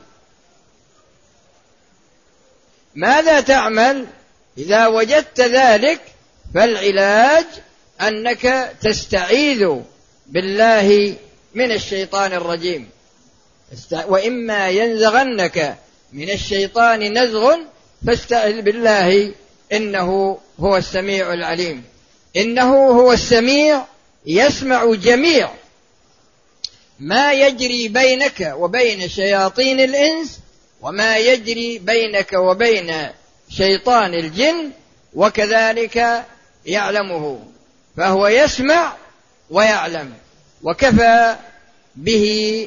ماذا تعمل إذا وجدت ذلك؟ فالعلاج أنك تستعيذ بالله من الشيطان الرجيم. وإما ينزغنك من الشيطان نزغ فاستعذ بالله إنه هو السميع العليم. إنه هو السميع، يسمع جميع ما يجري بينك وبين شياطين الإنس، وما يجري بينك وبين شيطان الجن، وكذلك يعلمه، فهو يسمع ويعلم، وكفى به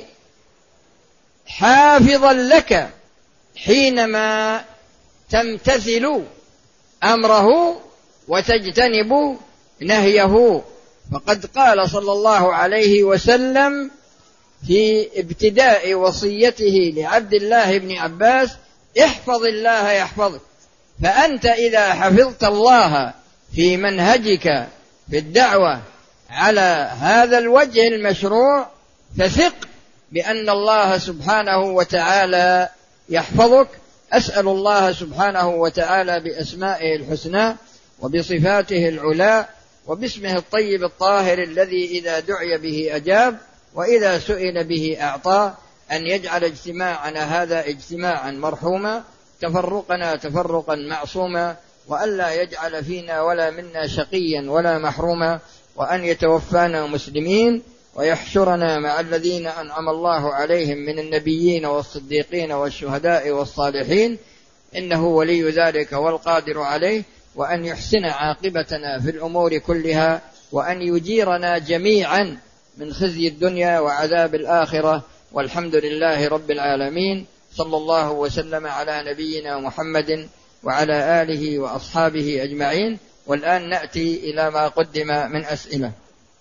حافظا لك حينما تمتثل أمره وتجتنب نهيه. فقد قال صلى الله عليه وسلم في ابتداء وصيته لعبد الله بن عباس: احفظ الله يحفظك. فأنت إذا حفظت الله في منهجك في الدعوة على هذا الوجه المشروع، فثق بأن الله سبحانه وتعالى يحفظك. أسأل الله سبحانه وتعالى بأسمائه الحسنى وبصفاته العلى وباسمه الطيب الطاهر الذي إذا دعي به أجاب وإذا سئل به أعطى، أن يجعل اجتماعنا هذا اجتماعا مرحوما، تفرقنا تفرقا معصوما، وألا يجعل فينا ولا منا شقيا ولا محروما، وأن يتوفانا مسلمين ويحشرنا مع الذين أنعم الله عليهم من النبيين والصديقين والشهداء والصالحين، إنه ولي ذلك والقادر عليه. وأن يحسن عاقبتنا في الأمور كلها، وأن يجيرنا جميعا من خزي الدنيا وعذاب الآخرة، والحمد لله رب العالمين. صلى الله وسلم على نبينا محمد وعلى آله وأصحابه أجمعين. والآن نأتي إلى ما قدم من أسئلة.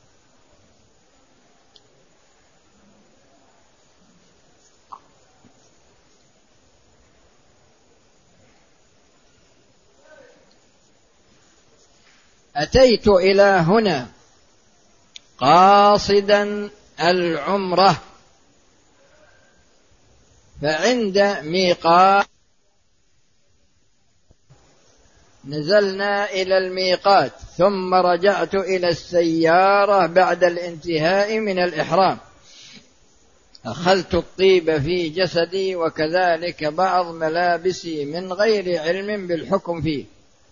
أتيت إلى هنا قاصدا العمرة، فعند ميقات نزلنا إلى الميقات، ثم رجعت إلى السيارة بعد الانتهاء من الإحرام. أخذت الطيب في جسدي وكذلك بعض ملابسي من غير علم بالحكم فيه.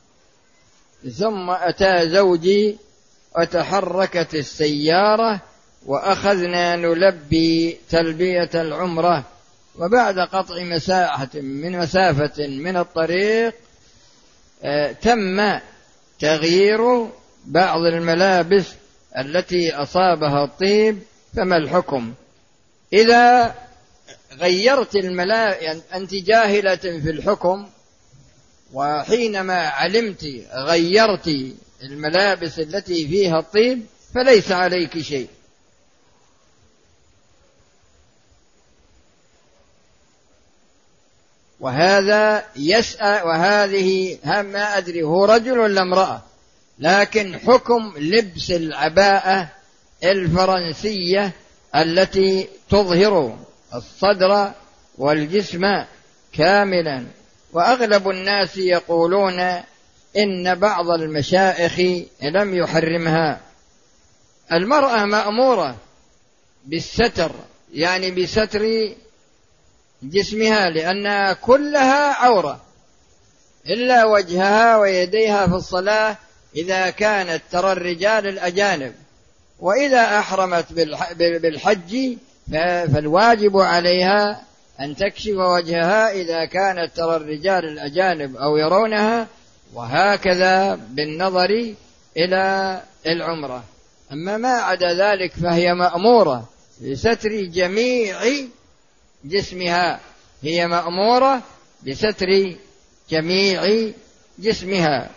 ثم أتى زوجي وتحركت السيارة وأخذنا نلبي تلبية العمرة. وبعد قطع مسافة من الطريق تم تغيير بعض الملابس التي أصابها الطيب. فما الحكم إذا غيرت الملابس؟ يعني أنت جاهلة في الحكم، وحينما علمت غيرت الملابس التي فيها الطيب فليس عليك شيء. وهذا يسأل، وهذه ما أدري هو رجل ولا امرأة، لكن حكم لبس العباءة الفرنسية التي تظهر الصدر والجسم كاملا. وأغلب الناس يقولون إن بعض المشايخ لم يحرمها. المرأة مأمورة بالستر، يعني بستر جسمها، لأنها كلها عورة إلا وجهها ويديها في الصلاة إذا كانت ترى الرجال الأجانب. وإذا أحرمت بالحج فالواجب عليها أن تكشف وجهها إذا كانت ترى الرجال الأجانب أو يرونها، وهكذا بالنظر إلى العمرة. أما ما عدا ذلك فهي مأمورة بستر جميع جسمها، هي مأمورة بستر جميع جسمها.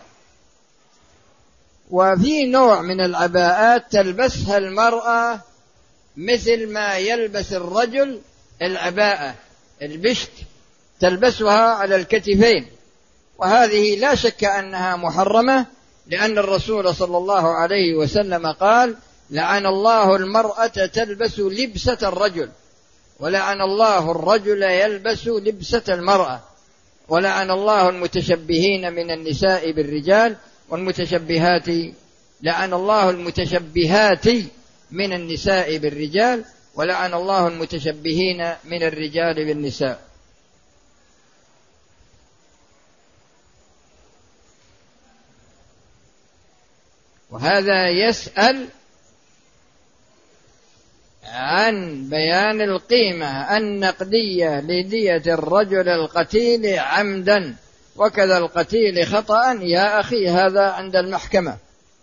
وفي نوع من العباءات تلبسها المرأة مثل ما يلبس الرجل العباءة، البشت تلبسها على الكتفين، وهذه لا شك أنها محرمة، لأن الرسول صلى الله عليه وسلم قال: لعن الله المرأة تلبس لبسة الرجل، ولعن الله الرجل يلبس لبسة المرأة، ولعن الله المتشبهين من النساء بالرجال والمتشبهات، لعن الله المتشبهات من النساء بالرجال، ولعن الله المتشبهين من الرجال بالنساء. وهذا يسأل عن بيان القيمة النقدية لدية الرجل القتيل عمدا وكذا القتيل خطأ. يا أخي هذا عند المحكمة.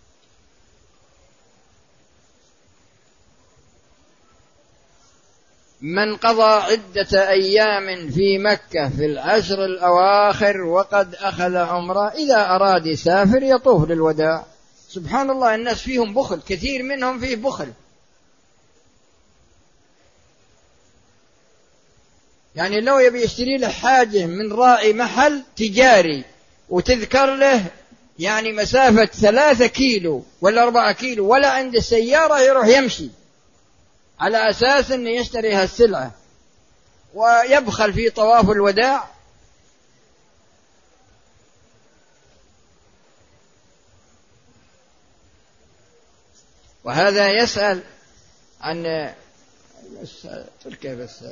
من قضى عدة أيام في مكة في العشر الأواخر وقد أخذ عمرة، إذا أراد يسافر يطوف للوداع. سبحان الله، الناس فيهم بخل، كثير منهم فيه بخل. يعني لو يبي يشتري له حاجة من راعي محل تجاري وتذكر له يعني مسافة 3 كيلو ولا 4 كيلو ولا عند السيارة، يروح يمشي على أساس أن يشتري هالسلعة ويبخل في طواف الوداع. وهذا يسأل عن تركيا بس.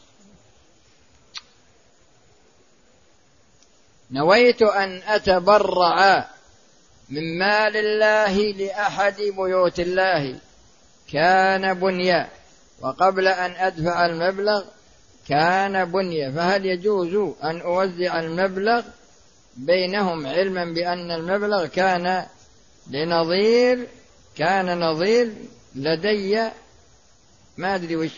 نويت أن أتبرع من مال الله لأحد بيوت الله كان بنيا، وقبل أن أدفع المبلغ كان بنيا، فهل يجوز أن أوزع المبلغ بينهم علما بأن المبلغ كان نظير لدي ما أدري وش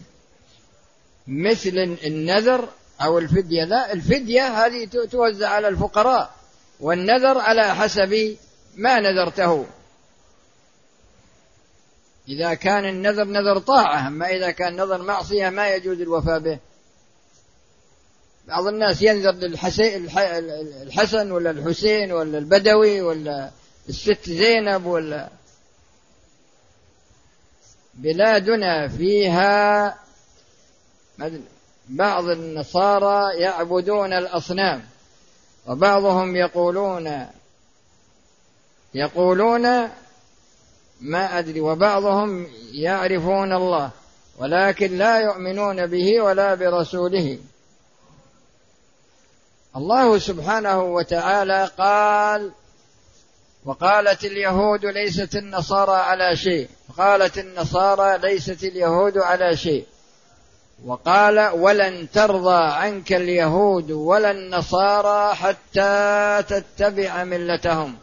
مثل النذر أو الفدية؟ لا، الفدية هذه توزع على الفقراء، والنذر على حسب ما نذرته. إذا كان النذر نذر طاعة، أما إذا كان نذر معصية ما يجوز الوفاء به. بعض الناس ينذر الحسن ولا الحسين ولا البدوي ولا الست زينب ولا. بلادنا فيها بعض النصارى يعبدون الأصنام، وبعضهم يقولون ما أدري، وبعضهم يعرفون الله ولكن لا يؤمنون به ولا برسوله. الله سبحانه وتعالى قال: وقالت اليهود ليست النصارى على شيء، وقالت النصارى ليست اليهود على شيء، وقال: ولن ترضى عنك اليهود ولا النصارى حتى تتبع ملتهم.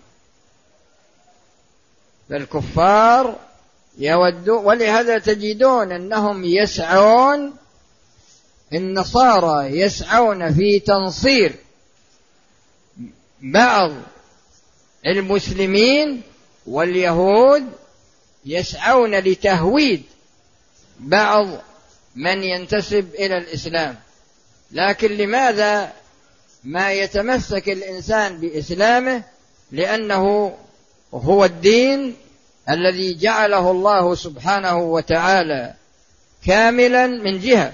فالكفار يودون، ولهذا تجدون أنهم يسعون، النصارى يسعون في تنصير بعض المسلمين واليهود يسعون لتهويد بعض من ينتسب إلى الإسلام، لكن لماذا ما يتمسك الإنسان بإسلامه؟ لأنه هو الدين الذي جعله الله سبحانه وتعالى كاملا من جهة،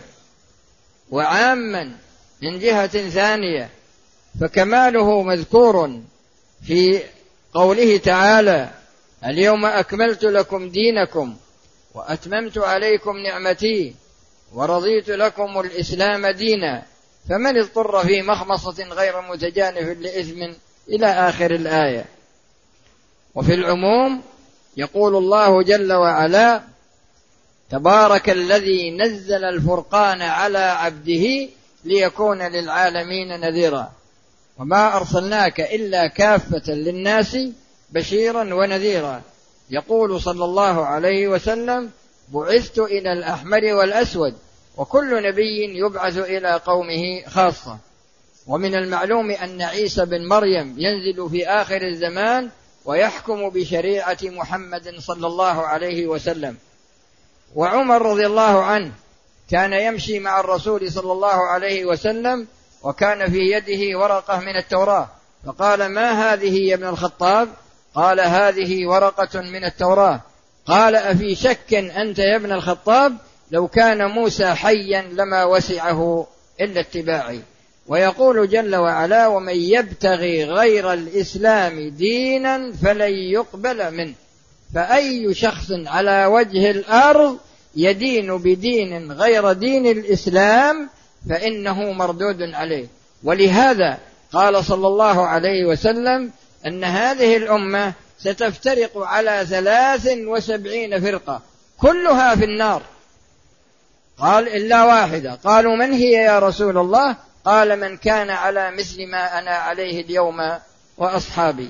وعاما من جهة ثانية، فكماله مذكور في قوله تعالى: اليوم أكملت لكم دينكم وأتممت عليكم نعمتي ورضيت لكم الإسلام دينا فمن اضطر في مخمصة غير متجانف لإثم إلى آخر الآية. وفي العموم يقول الله جل وعلا: تبارك الذي نزل الفرقان على عبده ليكون للعالمين نذيرا وما أرسلناك إلا كافة للناس بشيرا ونذيرا. يقول صلى الله عليه وسلم: بعثت إلى الأحمر والأسود، وكل نبي يبعث إلى قومه خاصة. ومن المعلوم أن عيسى بن مريم ينزل في آخر الزمان ويحكم بشريعة محمد صلى الله عليه وسلم. وعمر رضي الله عنه كان يمشي مع الرسول صلى الله عليه وسلم وكان في يده ورقة من التوراة، فقال: ما هذه يا ابن الخطاب؟ قال: هذه ورقة من التوراة. قال: أفي شك أنت يا ابن الخطاب؟ لو كان موسى حيا لما وسعه إلا اتباعي. ويقول جل وعلا: ومن يبتغي غير الإسلام دينا فلن يقبل منه. فأي شخص على وجه الأرض يدين بدين غير دين الإسلام فإنه مردود عليه. ولهذا قال صلى الله عليه وسلم أن هذه الأمة ستفترق على 73 فرقة كلها في النار. قال: إلا واحدة. قالوا: من هي يا رسول الله؟ قال: من كان على مثل ما أنا عليه اليوم وأصحابي.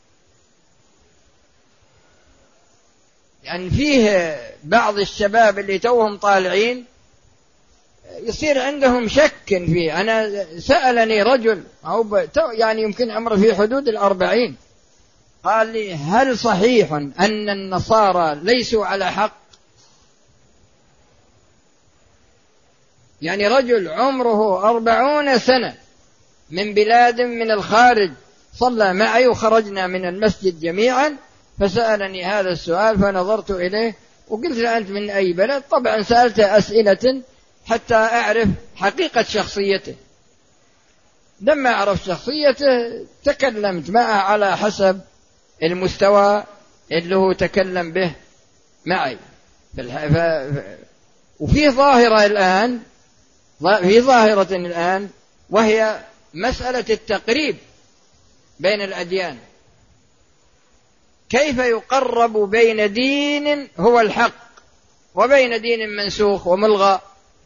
يعني فيه بعض الشباب اللي توهم طالعين يصير عندهم شك فيه. أنا سألني رجل يعني يمكن عمره في حدود 40، قال لي: هل صحيح أن النصارى ليسوا على حق؟ يعني رجل عمره 40 سنة من بلاد من الخارج صلى معي وخرجنا من المسجد جميعا، فسألني هذا السؤال فنظرت إليه وقلت له: أنت من أي بلد؟ طبعا سألته أسئلة حتى أعرف حقيقة شخصيته. لما عرف شخصيته تكلمت معه على حسب المستوى اللي هو تكلم به معي. وفي ظاهرة الآن وهي مسألة التقريب بين الأديان. كيف يقرب بين دين هو الحق وبين دين منسوخ وملغى؟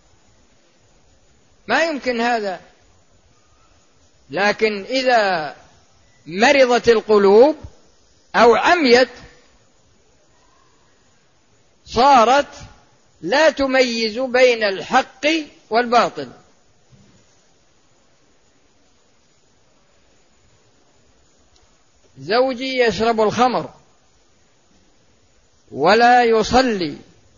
ما يمكن هذا. لكن إذا مرضت القلوب أو عميت صارت لا تميز بين الحق والباطل. زوجي يشرب الخمر ولا يصلي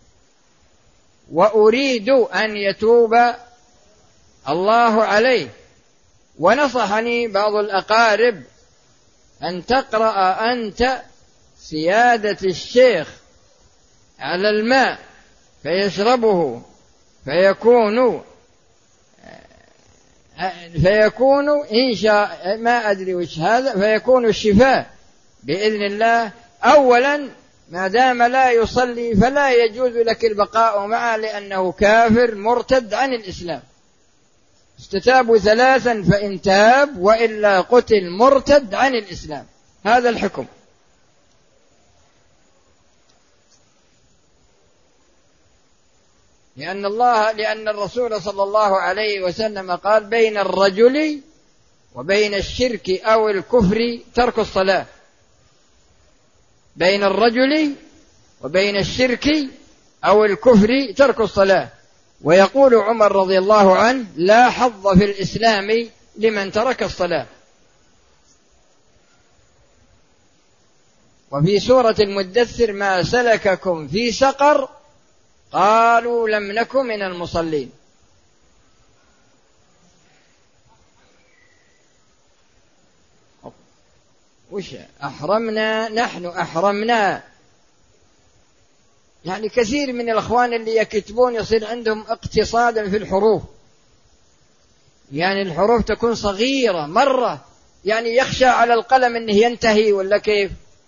وأريد أن يتوب الله عليه، ونصحني بعض الأقارب أن تقرأ أنت سيادة الشيخ على الماء فيشربه فيكون إن شاء ما أدري وش هذا، فيكون الشفاء بإذن الله. أولا ما دام لا يصلي فلا يجوز لك البقاء معه لأنه كافر مرتد عن الإسلام. استتابوا 3 فإن تاب وإلا قتل مرتد عن الإسلام. هذا الحكم. لأن الرسول صلى الله عليه وسلم قال: بين الرجل وبين الشرك أو الكفر ترك الصلاة. بين الرجل وبين الشرك أو الكفر ترك الصلاة. ويقول عمر رضي الله عنه: لا حظ في الإسلام لمن ترك الصلاة. وفي سورة المدثر ما سلككم في سقر قالوا لم نك من المصلين. وش أحرمنا؟ نحن أحرمنا. يعني كثير من الأخوان اللي يكتبون يصير عندهم اقتصاد في الحروف، يعني الحروف تكون صغيرة مرة، يعني يخشى على القلم أنه ينتهي ولا كيف.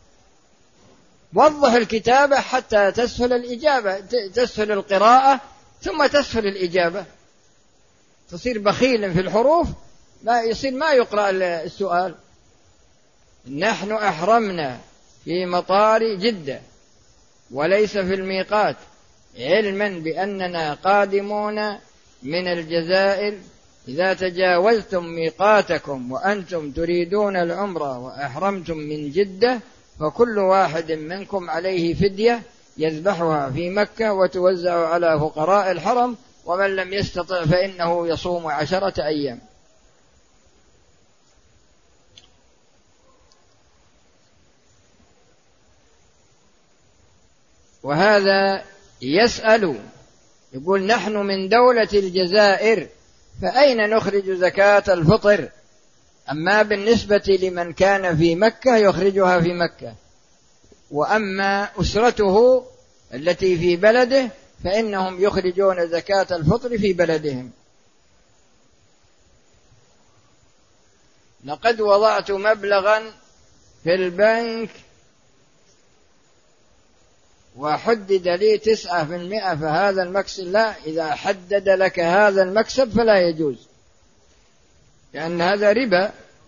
وضح الكتابة حتى تسهل الإجابة، تسهل القراءة ثم تسهل الإجابة. تصير بخيلا في الحروف ما يصير ما يقرأ السؤال. نحن أحرمنا في مطار جدة وليس في الميقات، علما بأننا قادمون من الجزائر. إذا تجاوزتم ميقاتكم وأنتم تريدون العمرة وأحرمتم من جدة فكل واحد منكم عليه فدية يذبحها في مكة وتوزع على فقراء الحرم، ومن لم يستطع فإنه يصوم 10 أيام. وهذا يسأل يقول نحن من دولة الجزائر فأين نخرج زكاة الفطر؟ أما بالنسبة لمن كان في مكة يخرجها في مكة، وأما أسرته التي في بلده فإنهم يخرجون زكاة الفطر في بلدهم. لقد وضعت مبلغا في البنك وحدد لي 9%، فهذا المكسب لا، إذا حدد لك هذا المكسب فلا يجوز، لأن هذا ربا.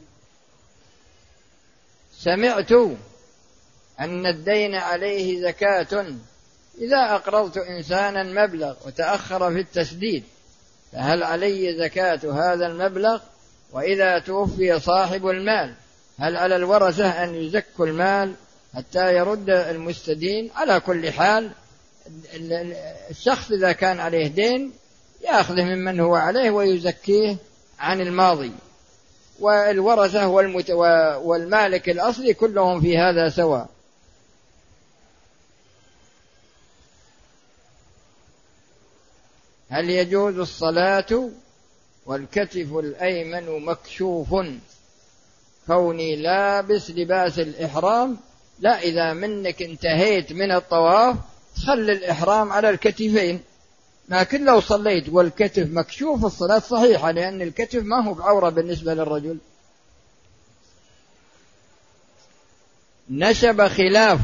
سمعت أن الدين عليه زكاة، إذا أقرضت إنسانا مبلغ وتأخر في التسديد فهل علي زكاة هذا المبلغ؟ وإذا توفي صاحب المال هل على الورثة أن يزكوا المال حتى يرد المستدين؟ على كل حال الشخص إذا كان عليه دين يأخذه ممن هو عليه ويزكيه عن الماضي، والورثة والمالك الأصلي كلهم في هذا سواء. هل يجوز الصلاة والكتف الأيمن مكشوف كوني لابس لباس الإحرام؟ لا، إذا منك انتهيت من الطواف خلي الإحرام على الكتفين، لكن لو صليت والكتف مكشوف الصلاة صحيحة، لأن الكتف ما هو بعورة بالنسبة للرجل. نشب خلاف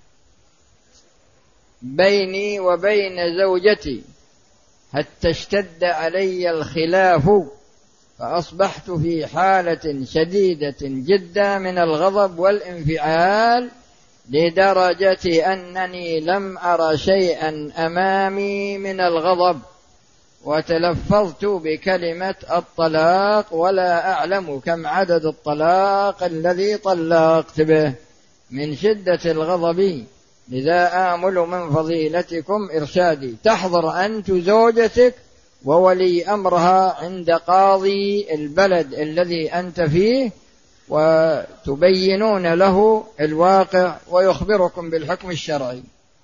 بيني وبين زوجتي حتى اشتد علي الخلاف فأصبحت في حالة شديدة جدا من الغضب والانفعال لدرجة أنني لم أرى شيئا أمامي من الغضب، وتلفظت بكلمة الطلاق ولا أعلم كم عدد الطلاق الذي طلقت به من شدة الغضب. لذا آمل من فضيلتكم إرشادي. تحضر أنت زوجتك وولي أمرها عند قاضي البلد الذي أنت فيه وتبينون له الواقع ويخبركم بالحكم الشرعي.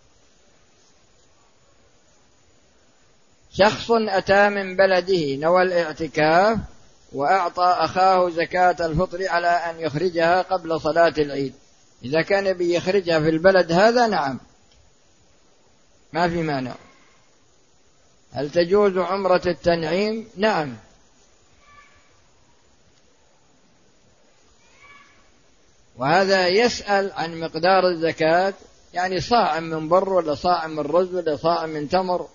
شخص أتى من بلده نوى الاعتكاف وأعطى أخاه زكاة الفطر على أن يخرجها قبل صلاة العيد، إذا كان بيخرجها في البلد هذا نعم ما في مانع. هل تجوز عمرة التنعيم؟ نعم. وهذا يسأل عن مقدار الزكاة، يعني صاع من بر ولا صاع من رز ولا صاع من تمر.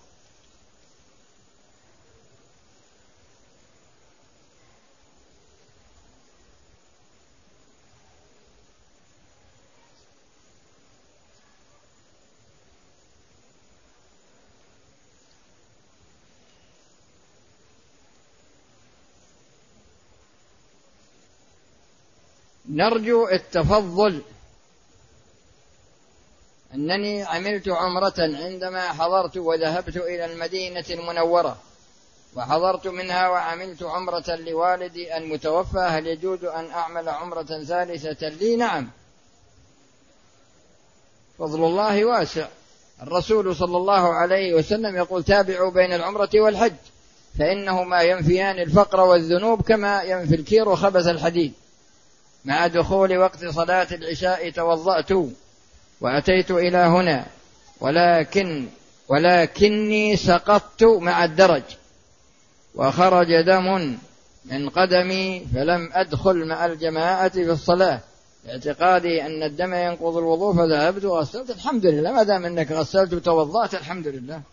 نرجو التفضل. أنني عملت عمرة عندما حضرت وذهبت إلى المدينة المنورة، وحضرت منها وعملت عمرة لوالدي المتوفى، هل يجوز أن أعمل عمرة ثالثة لي؟ نعم، فضل الله واسع. الرسول صلى الله عليه وسلم يقول تابعوا بين العمرة والحج فإنهما ينفيان الفقر والذنوب كما ينفي الكير خبث الحديد. مع دخول وقت صلاة العشاء توضأت وأتيت إلى هنا ولكني سقطت مع الدرج وخرج دم من قدمي فلم أدخل مع الجماعة في الصلاة باعتقادي أن الدم ينقض الوضوء فذهبت وغسلت. الحمد لله، ما دام أنك غسلت وتوضأت الحمد لله.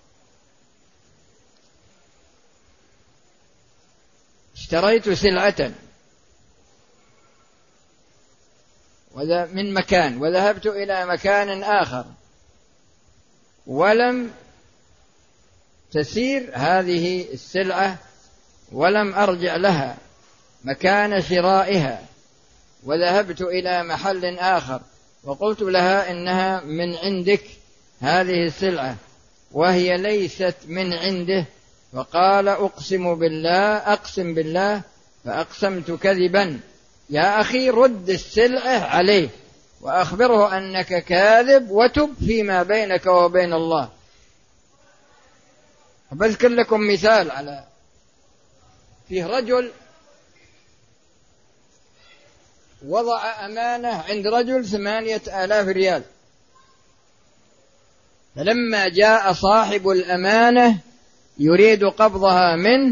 اشتريت سلعة من مكان وذهبت إلى مكان آخر ولم تسير هذه السلعة ولم أرجع لها مكان شرائها، وذهبت إلى محل آخر وقلت لها إنها من عندك هذه السلعة وهي ليست من عنده، فقال أقسم بالله فأقسمت كذبا. يا أخي رد السلعة عليه وأخبره أنك كاذب وتب فيما بينك وبين الله. بذكر لكم مثال على فيه رجل وضع أمانة عند رجل 8,000 ريال، فلما جاء صاحب الأمانة يريد قبضها منه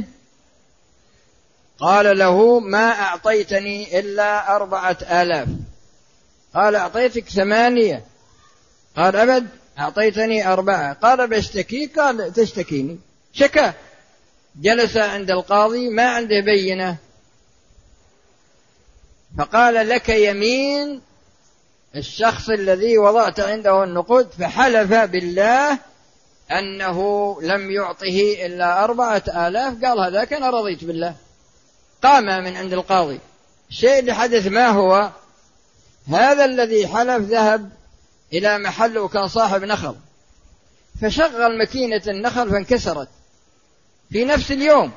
قال له ما أعطيتني إلا 4,000. قال أعطيتك 8. قال أبد أعطيتني 4. قال بشتكيك. قال تشتكيني. شكا. جلس عند القاضي ما عنده بينة، فقال لك يمين الشخص الذي وضعت عنده النقود، فحلف بالله أنه لم يعطه إلا 4,000. قال هذاك أنا رضيت بالله. قام من عند القاضي. الشيء اللي حدث ما هو؟ هذا الذي حلف ذهب إلى محل وكان صاحب نخل، فشغل ماكينة النخل فانكسرت في نفس اليوم.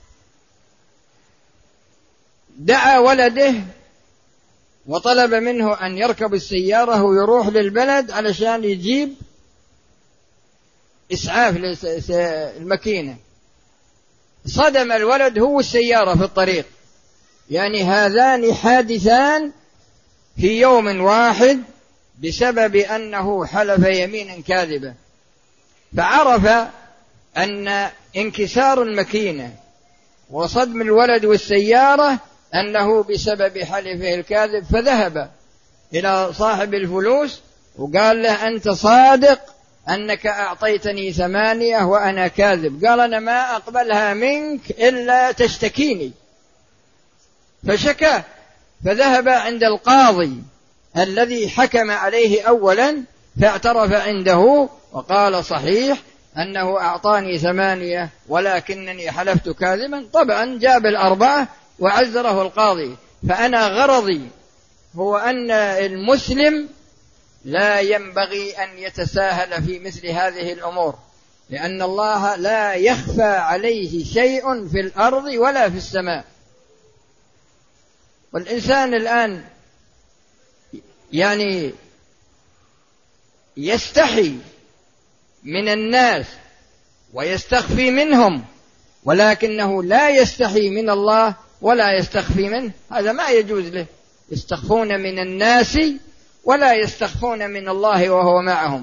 دعا ولده وطلب منه أن يركب السيارة ويروح للبلد علشان يجيب إسعاف الماكينة. صدم الولد هو السيارة في الطريق، يعني هذان حادثان في يوم واحد بسبب أنه حلف يمينا كاذبة. فعرف أن انكسار الماكينة وصدم الولد والسيارة أنه بسبب حلفه الكاذب، فذهب إلى صاحب الفلوس وقال له أنت صادق أنك أعطيتني 8 وأنا كاذب. قال أنا ما أقبلها منك إلا تشتكيني. فشكى، فذهب عند القاضي الذي حكم عليه أولا فاعترف عنده وقال صحيح أنه أعطاني 8 ولكنني حلفت كاذبا. طبعا جاب 4 وعزره القاضي. فأنا غرضي هو أن المسلم لا ينبغي أن يتساهل في مثل هذه الأمور، لأن الله لا يخفى عليه شيء في الأرض ولا في السماء. والإنسان الآن يعني يستحي من الناس ويستخفي منهم، ولكنه لا يستحي من الله ولا يستخفي منه. هذا ما يجوز له. يستخفون من الناس ولا يستخفون من الله وهو معهم.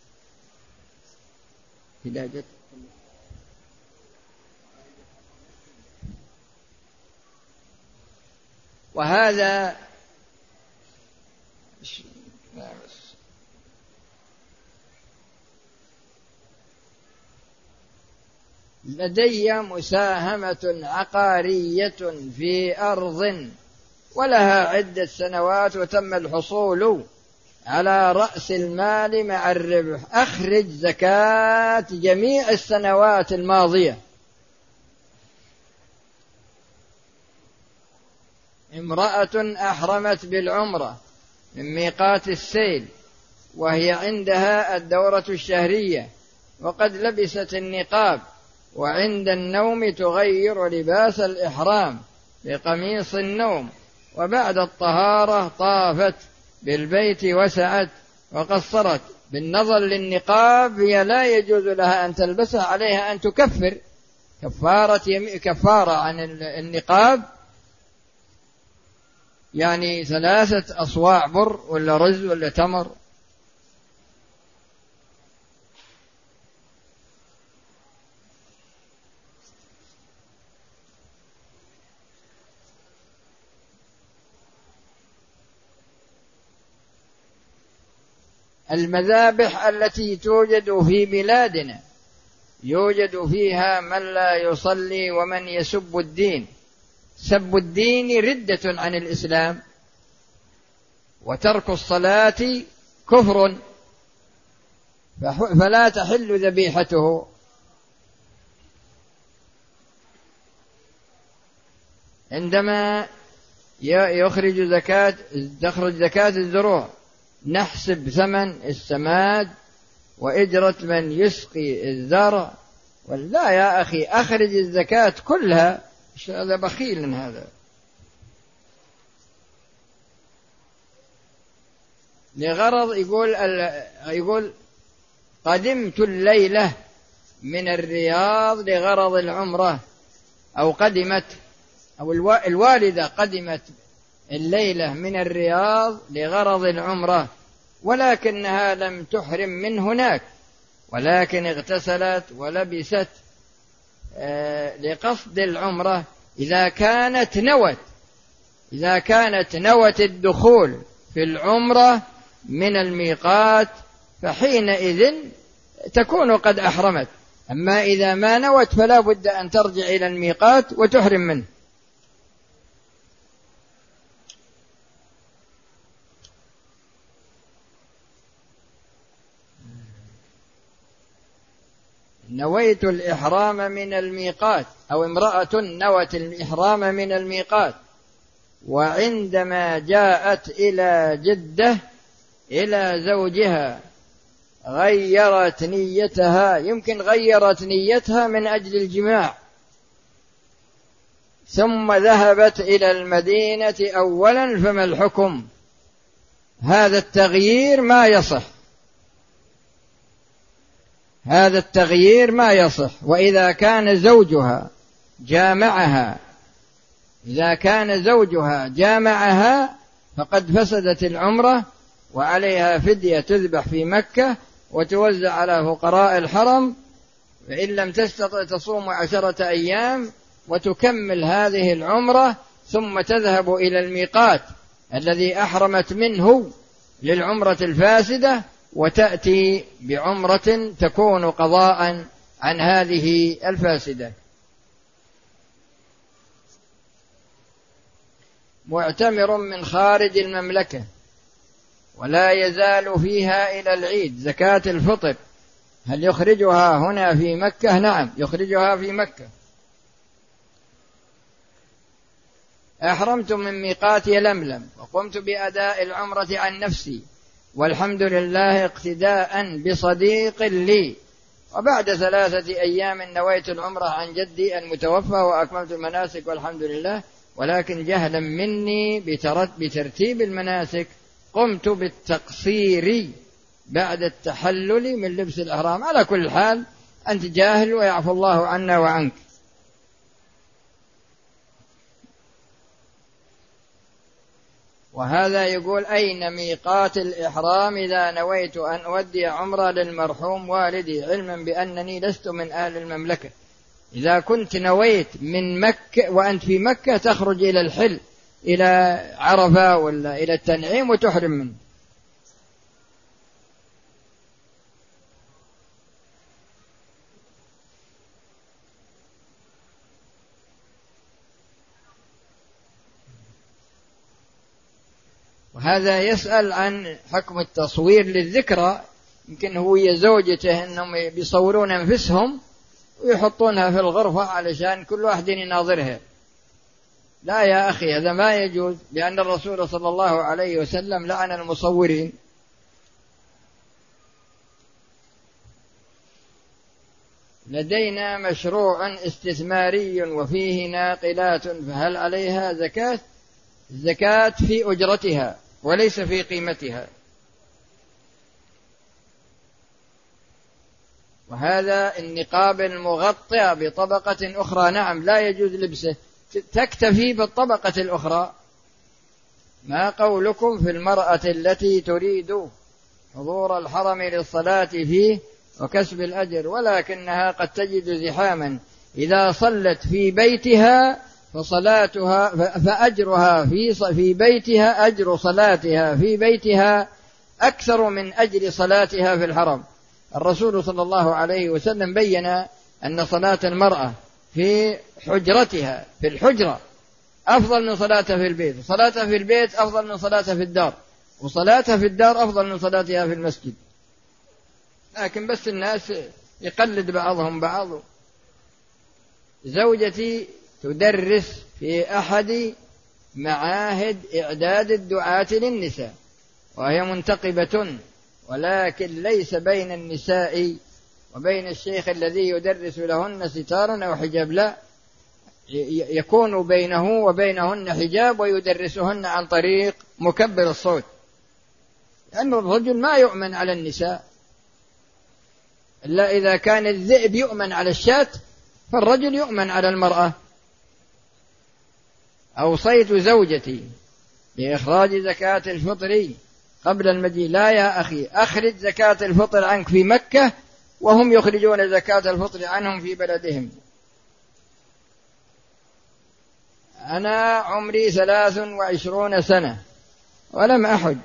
وهذا لدي مساهمة عقارية في أرض ولها عدة سنوات وتم الحصول على رأس المال مع الربح. أخرج زكاة جميع السنوات الماضية. امرأة أحرمت بالعمرة من ميقات السيل وهي عندها الدورة الشهرية وقد لبست النقاب، وعند النوم تغير لباس الإحرام بقميص النوم، وبعد الطهارة طافت بالبيت وسعت وقصرت، بالنظر للنقاب هي لا يجوز لها أن تلبسها، عليها أن تكفر كفارة عن النقاب، يعني 3 أصواع بر ولا رز ولا تمر. المذابح التي توجد في بلادنا يوجد فيها من لا يصلي ومن يسب الدين. سب الدين ردة عن الإسلام، وترك الصلاة كفر، فلا تحل ذبيحته. عندما تخرج زكاة الزروع نحسب ثمن السماد وإجرة من يسقي الزرع، ولا يا أخي أخرج الزكاة كلها. هذا بخيل هذا. لغرض يقول قدمت الليلة من الرياض لغرض العمرة، أو الوالدة قدمت الليلة من الرياض لغرض العمرة، ولكنها لم تحرم من هناك، ولكن اغتسلت ولبست لقصد العمرة. إذا كانت نوت الدخول في العمرة من الميقات فحينئذ تكون قد أحرمت. أما إذا ما نوت فلا بد أن ترجع إلى الميقات وتحرم منه. نويت الإحرام من الميقات، أو امرأة نوت الإحرام من الميقات، وعندما جاءت إلى جدة إلى زوجها غيرت نيتها، يمكن غيرت نيتها من أجل الجماع، ثم ذهبت إلى المدينة أولا، فما الحكم؟ هذا التغيير ما يصح. وإذا كان زوجها جامعها فقد فسدت العمرة، وعليها فدية تذبح في مكة وتوزع على فقراء الحرم، فإن لم تستطع تصوم 10 أيام وتكمل هذه العمرة، ثم تذهب إلى الميقات الذي أحرمت منه للعمرة الفاسدة، وتأتي بعمرة تكون قضاء عن هذه الفاسدة. معتمر من خارج المملكة ولا يزال فيها إلى العيد، زكاة الفطر هل يخرجها هنا في مكة؟ نعم يخرجها في مكة. أحرمت من ميقات يلملم وقمت بأداء العمرة عن نفسي والحمد لله اقتداء بصديق لي، وبعد 3 أيام نويت العمرة عن جدي المتوفى وأكملت المناسك والحمد لله، ولكن جهلا مني بترتيب المناسك قمت بالتقصير بعد التحلل من لبس الإحرام. على كل حال أنت جاهل ويعفو الله عنا وعنك. وهذا يقول أين ميقات الإحرام إذا نويت أن أودي عمرة للمرحوم والدي علما بأنني لست من أهل المملكة؟ إذا كنت نويت من مكة وأنت في مكة تخرج إلى الحل إلى عرفة ولا إلى التنعيم وتحرم منه. وهذا يسأل عن حكم التصوير للذكرى، يمكن هو زوجته أنهم بيصورون أنفسهم ويحطونها في الغرفة علشان كل واحد يناظرها. لا يا أخي هذا ما يجوز، لأن الرسول صلى الله عليه وسلم لعن المصورين. لدينا مشروع استثماري وفيه ناقلات، فهل عليها زكاة؟ الزكاة في أجرتها وليس في قيمتها. وهذا النقاب المغطى بطبقة أخرى نعم لا يجوز لبسه، تكتفي بالطبقة الأخرى. ما قولكم في المرأة التي تريد حضور الحرم للصلاة فيه وكسب الأجر، ولكنها قد تجد زحاما، إذا صلت في بيتها فصلاتها فأجرها في بيتها، أجر صلاتها في بيتها أكثر من أجر صلاتها في الحرم. الرسول صلى الله عليه وسلم بين أن صلاة المرأة في حجرتها في الحجرة أفضل من صلاتها في البيت، وصلاتها في البيت أفضل من صلاتها في الدار، وصلاتها في الدار أفضل من صلاتها في المسجد. لكن بس الناس يقلد بعضهم بعض. زوجتي تدرس في أحد معاهد إعداد الدعاة للنساء، وهي منتقبة، ولكن ليس بين النساء وبين الشيخ الذي يدرس لهن ستار أو حجاب، لا، يكون بينه وبينهن حجاب ويدرسهن عن طريق مكبر الصوت، لأن الرجل ما يؤمن على النساء إلا إذا كان الذئب يؤمن على الشاة، فالرجل يؤمن على المرأة. أوصيت زوجتي بإخراج زكاة الفطر قبل المجيء. لا يا أخي، أخرج زكاة الفطر عنك في مكة وهم يخرجون زكاة الفطر عنهم في بلدهم. أنا عمري 23 سنة ولم أحج،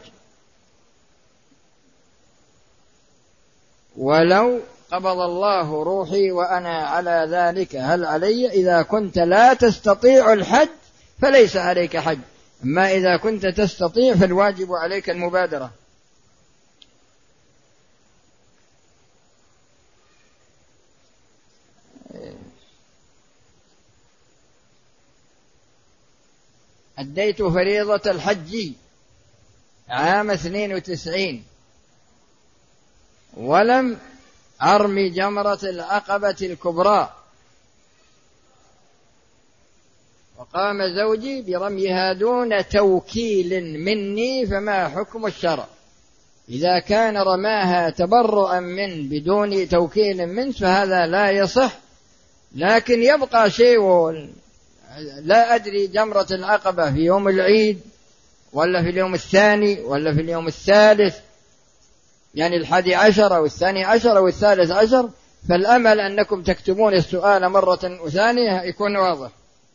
ولو قبض الله روحي وأنا على ذلك هل علي؟ إذا كنت لا تستطيع الحج فليس عليك حج، أما إذا كنت تستطيع فالواجب عليك المبادرة. أديت فريضة الحج عام 92 ولم أرمي جمرة العقبة الكبرى، وقام زوجي برميها دون توكيل مني، فما حكم الشرع؟ إذا كان رماها تبرؤا من بدون توكيل منه فهذا لا يصح، لكن يبقى شيء، لا أدري جمرة العقبة في يوم العيد ولا في اليوم الثاني ولا في اليوم الثالث، يعني 11 أو 12 أو 13، فالأمل أنكم تكتبون السؤال مرة وثانية يكون واضح.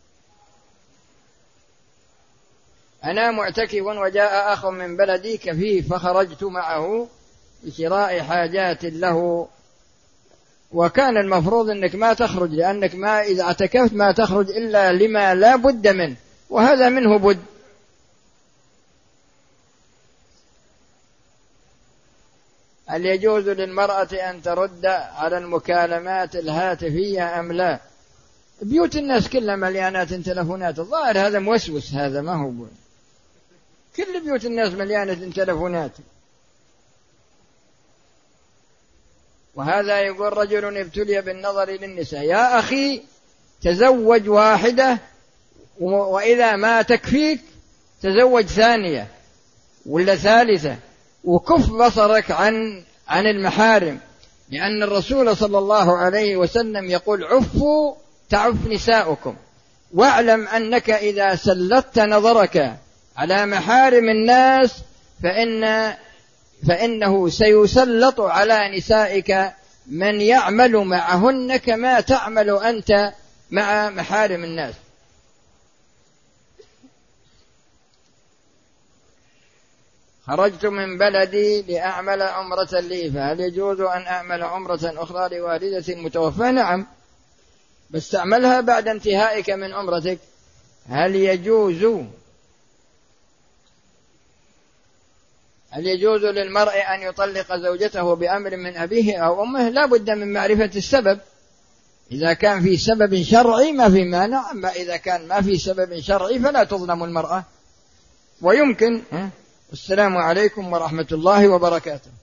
أنا معتكف وجاء أخ من بلدي كفيف فخرجت معه لشراء حاجات له، وكان المفروض أنك ما تخرج، لأنك ما إذا اعتكفت ما تخرج إلا لما لا بد منه، وهذا منه بد. هل يجوز للمرأة أن ترد على المكالمات الهاتفية أم لا؟ بيوت الناس كلها مليانات تلفونات، الظاهر هذا موسوس، هذا ما هو بول. كل بيوت الناس مليانة تلفونات. وهذا يقول رجل ابتلي بالنظر للنساء، يا أخي تزوج واحدة، وإذا ما تكفيك تزوج ثانية ولا ثالثة، وكف بصرك عن المحارم، لأن الرسول صلى الله عليه وسلم يقول عفوا تعف نساؤكم، واعلم أنك إذا سلطت نظرك على محارم الناس فإنه سيسلط على نسائك من يعمل معهن كما تعمل أنت مع محارم الناس. خرجت من بلدي لأعمل عمرة لي، فهل يجوز أن أعمل عمرة أخرى لوالدة متوفاة؟ نعم، بس تعملها بعد انتهائك من عمرتك. هل يجوز للمرء أن يطلق زوجته بأمر من أبيه أو أمه؟ لا بد من معرفة السبب. إذا كان في سبب شرعي ما في مانع، أما إذا كان ما في سبب شرعي فلا تظلم المرأة. ويمكن. السلام عليكم ورحمة الله وبركاته.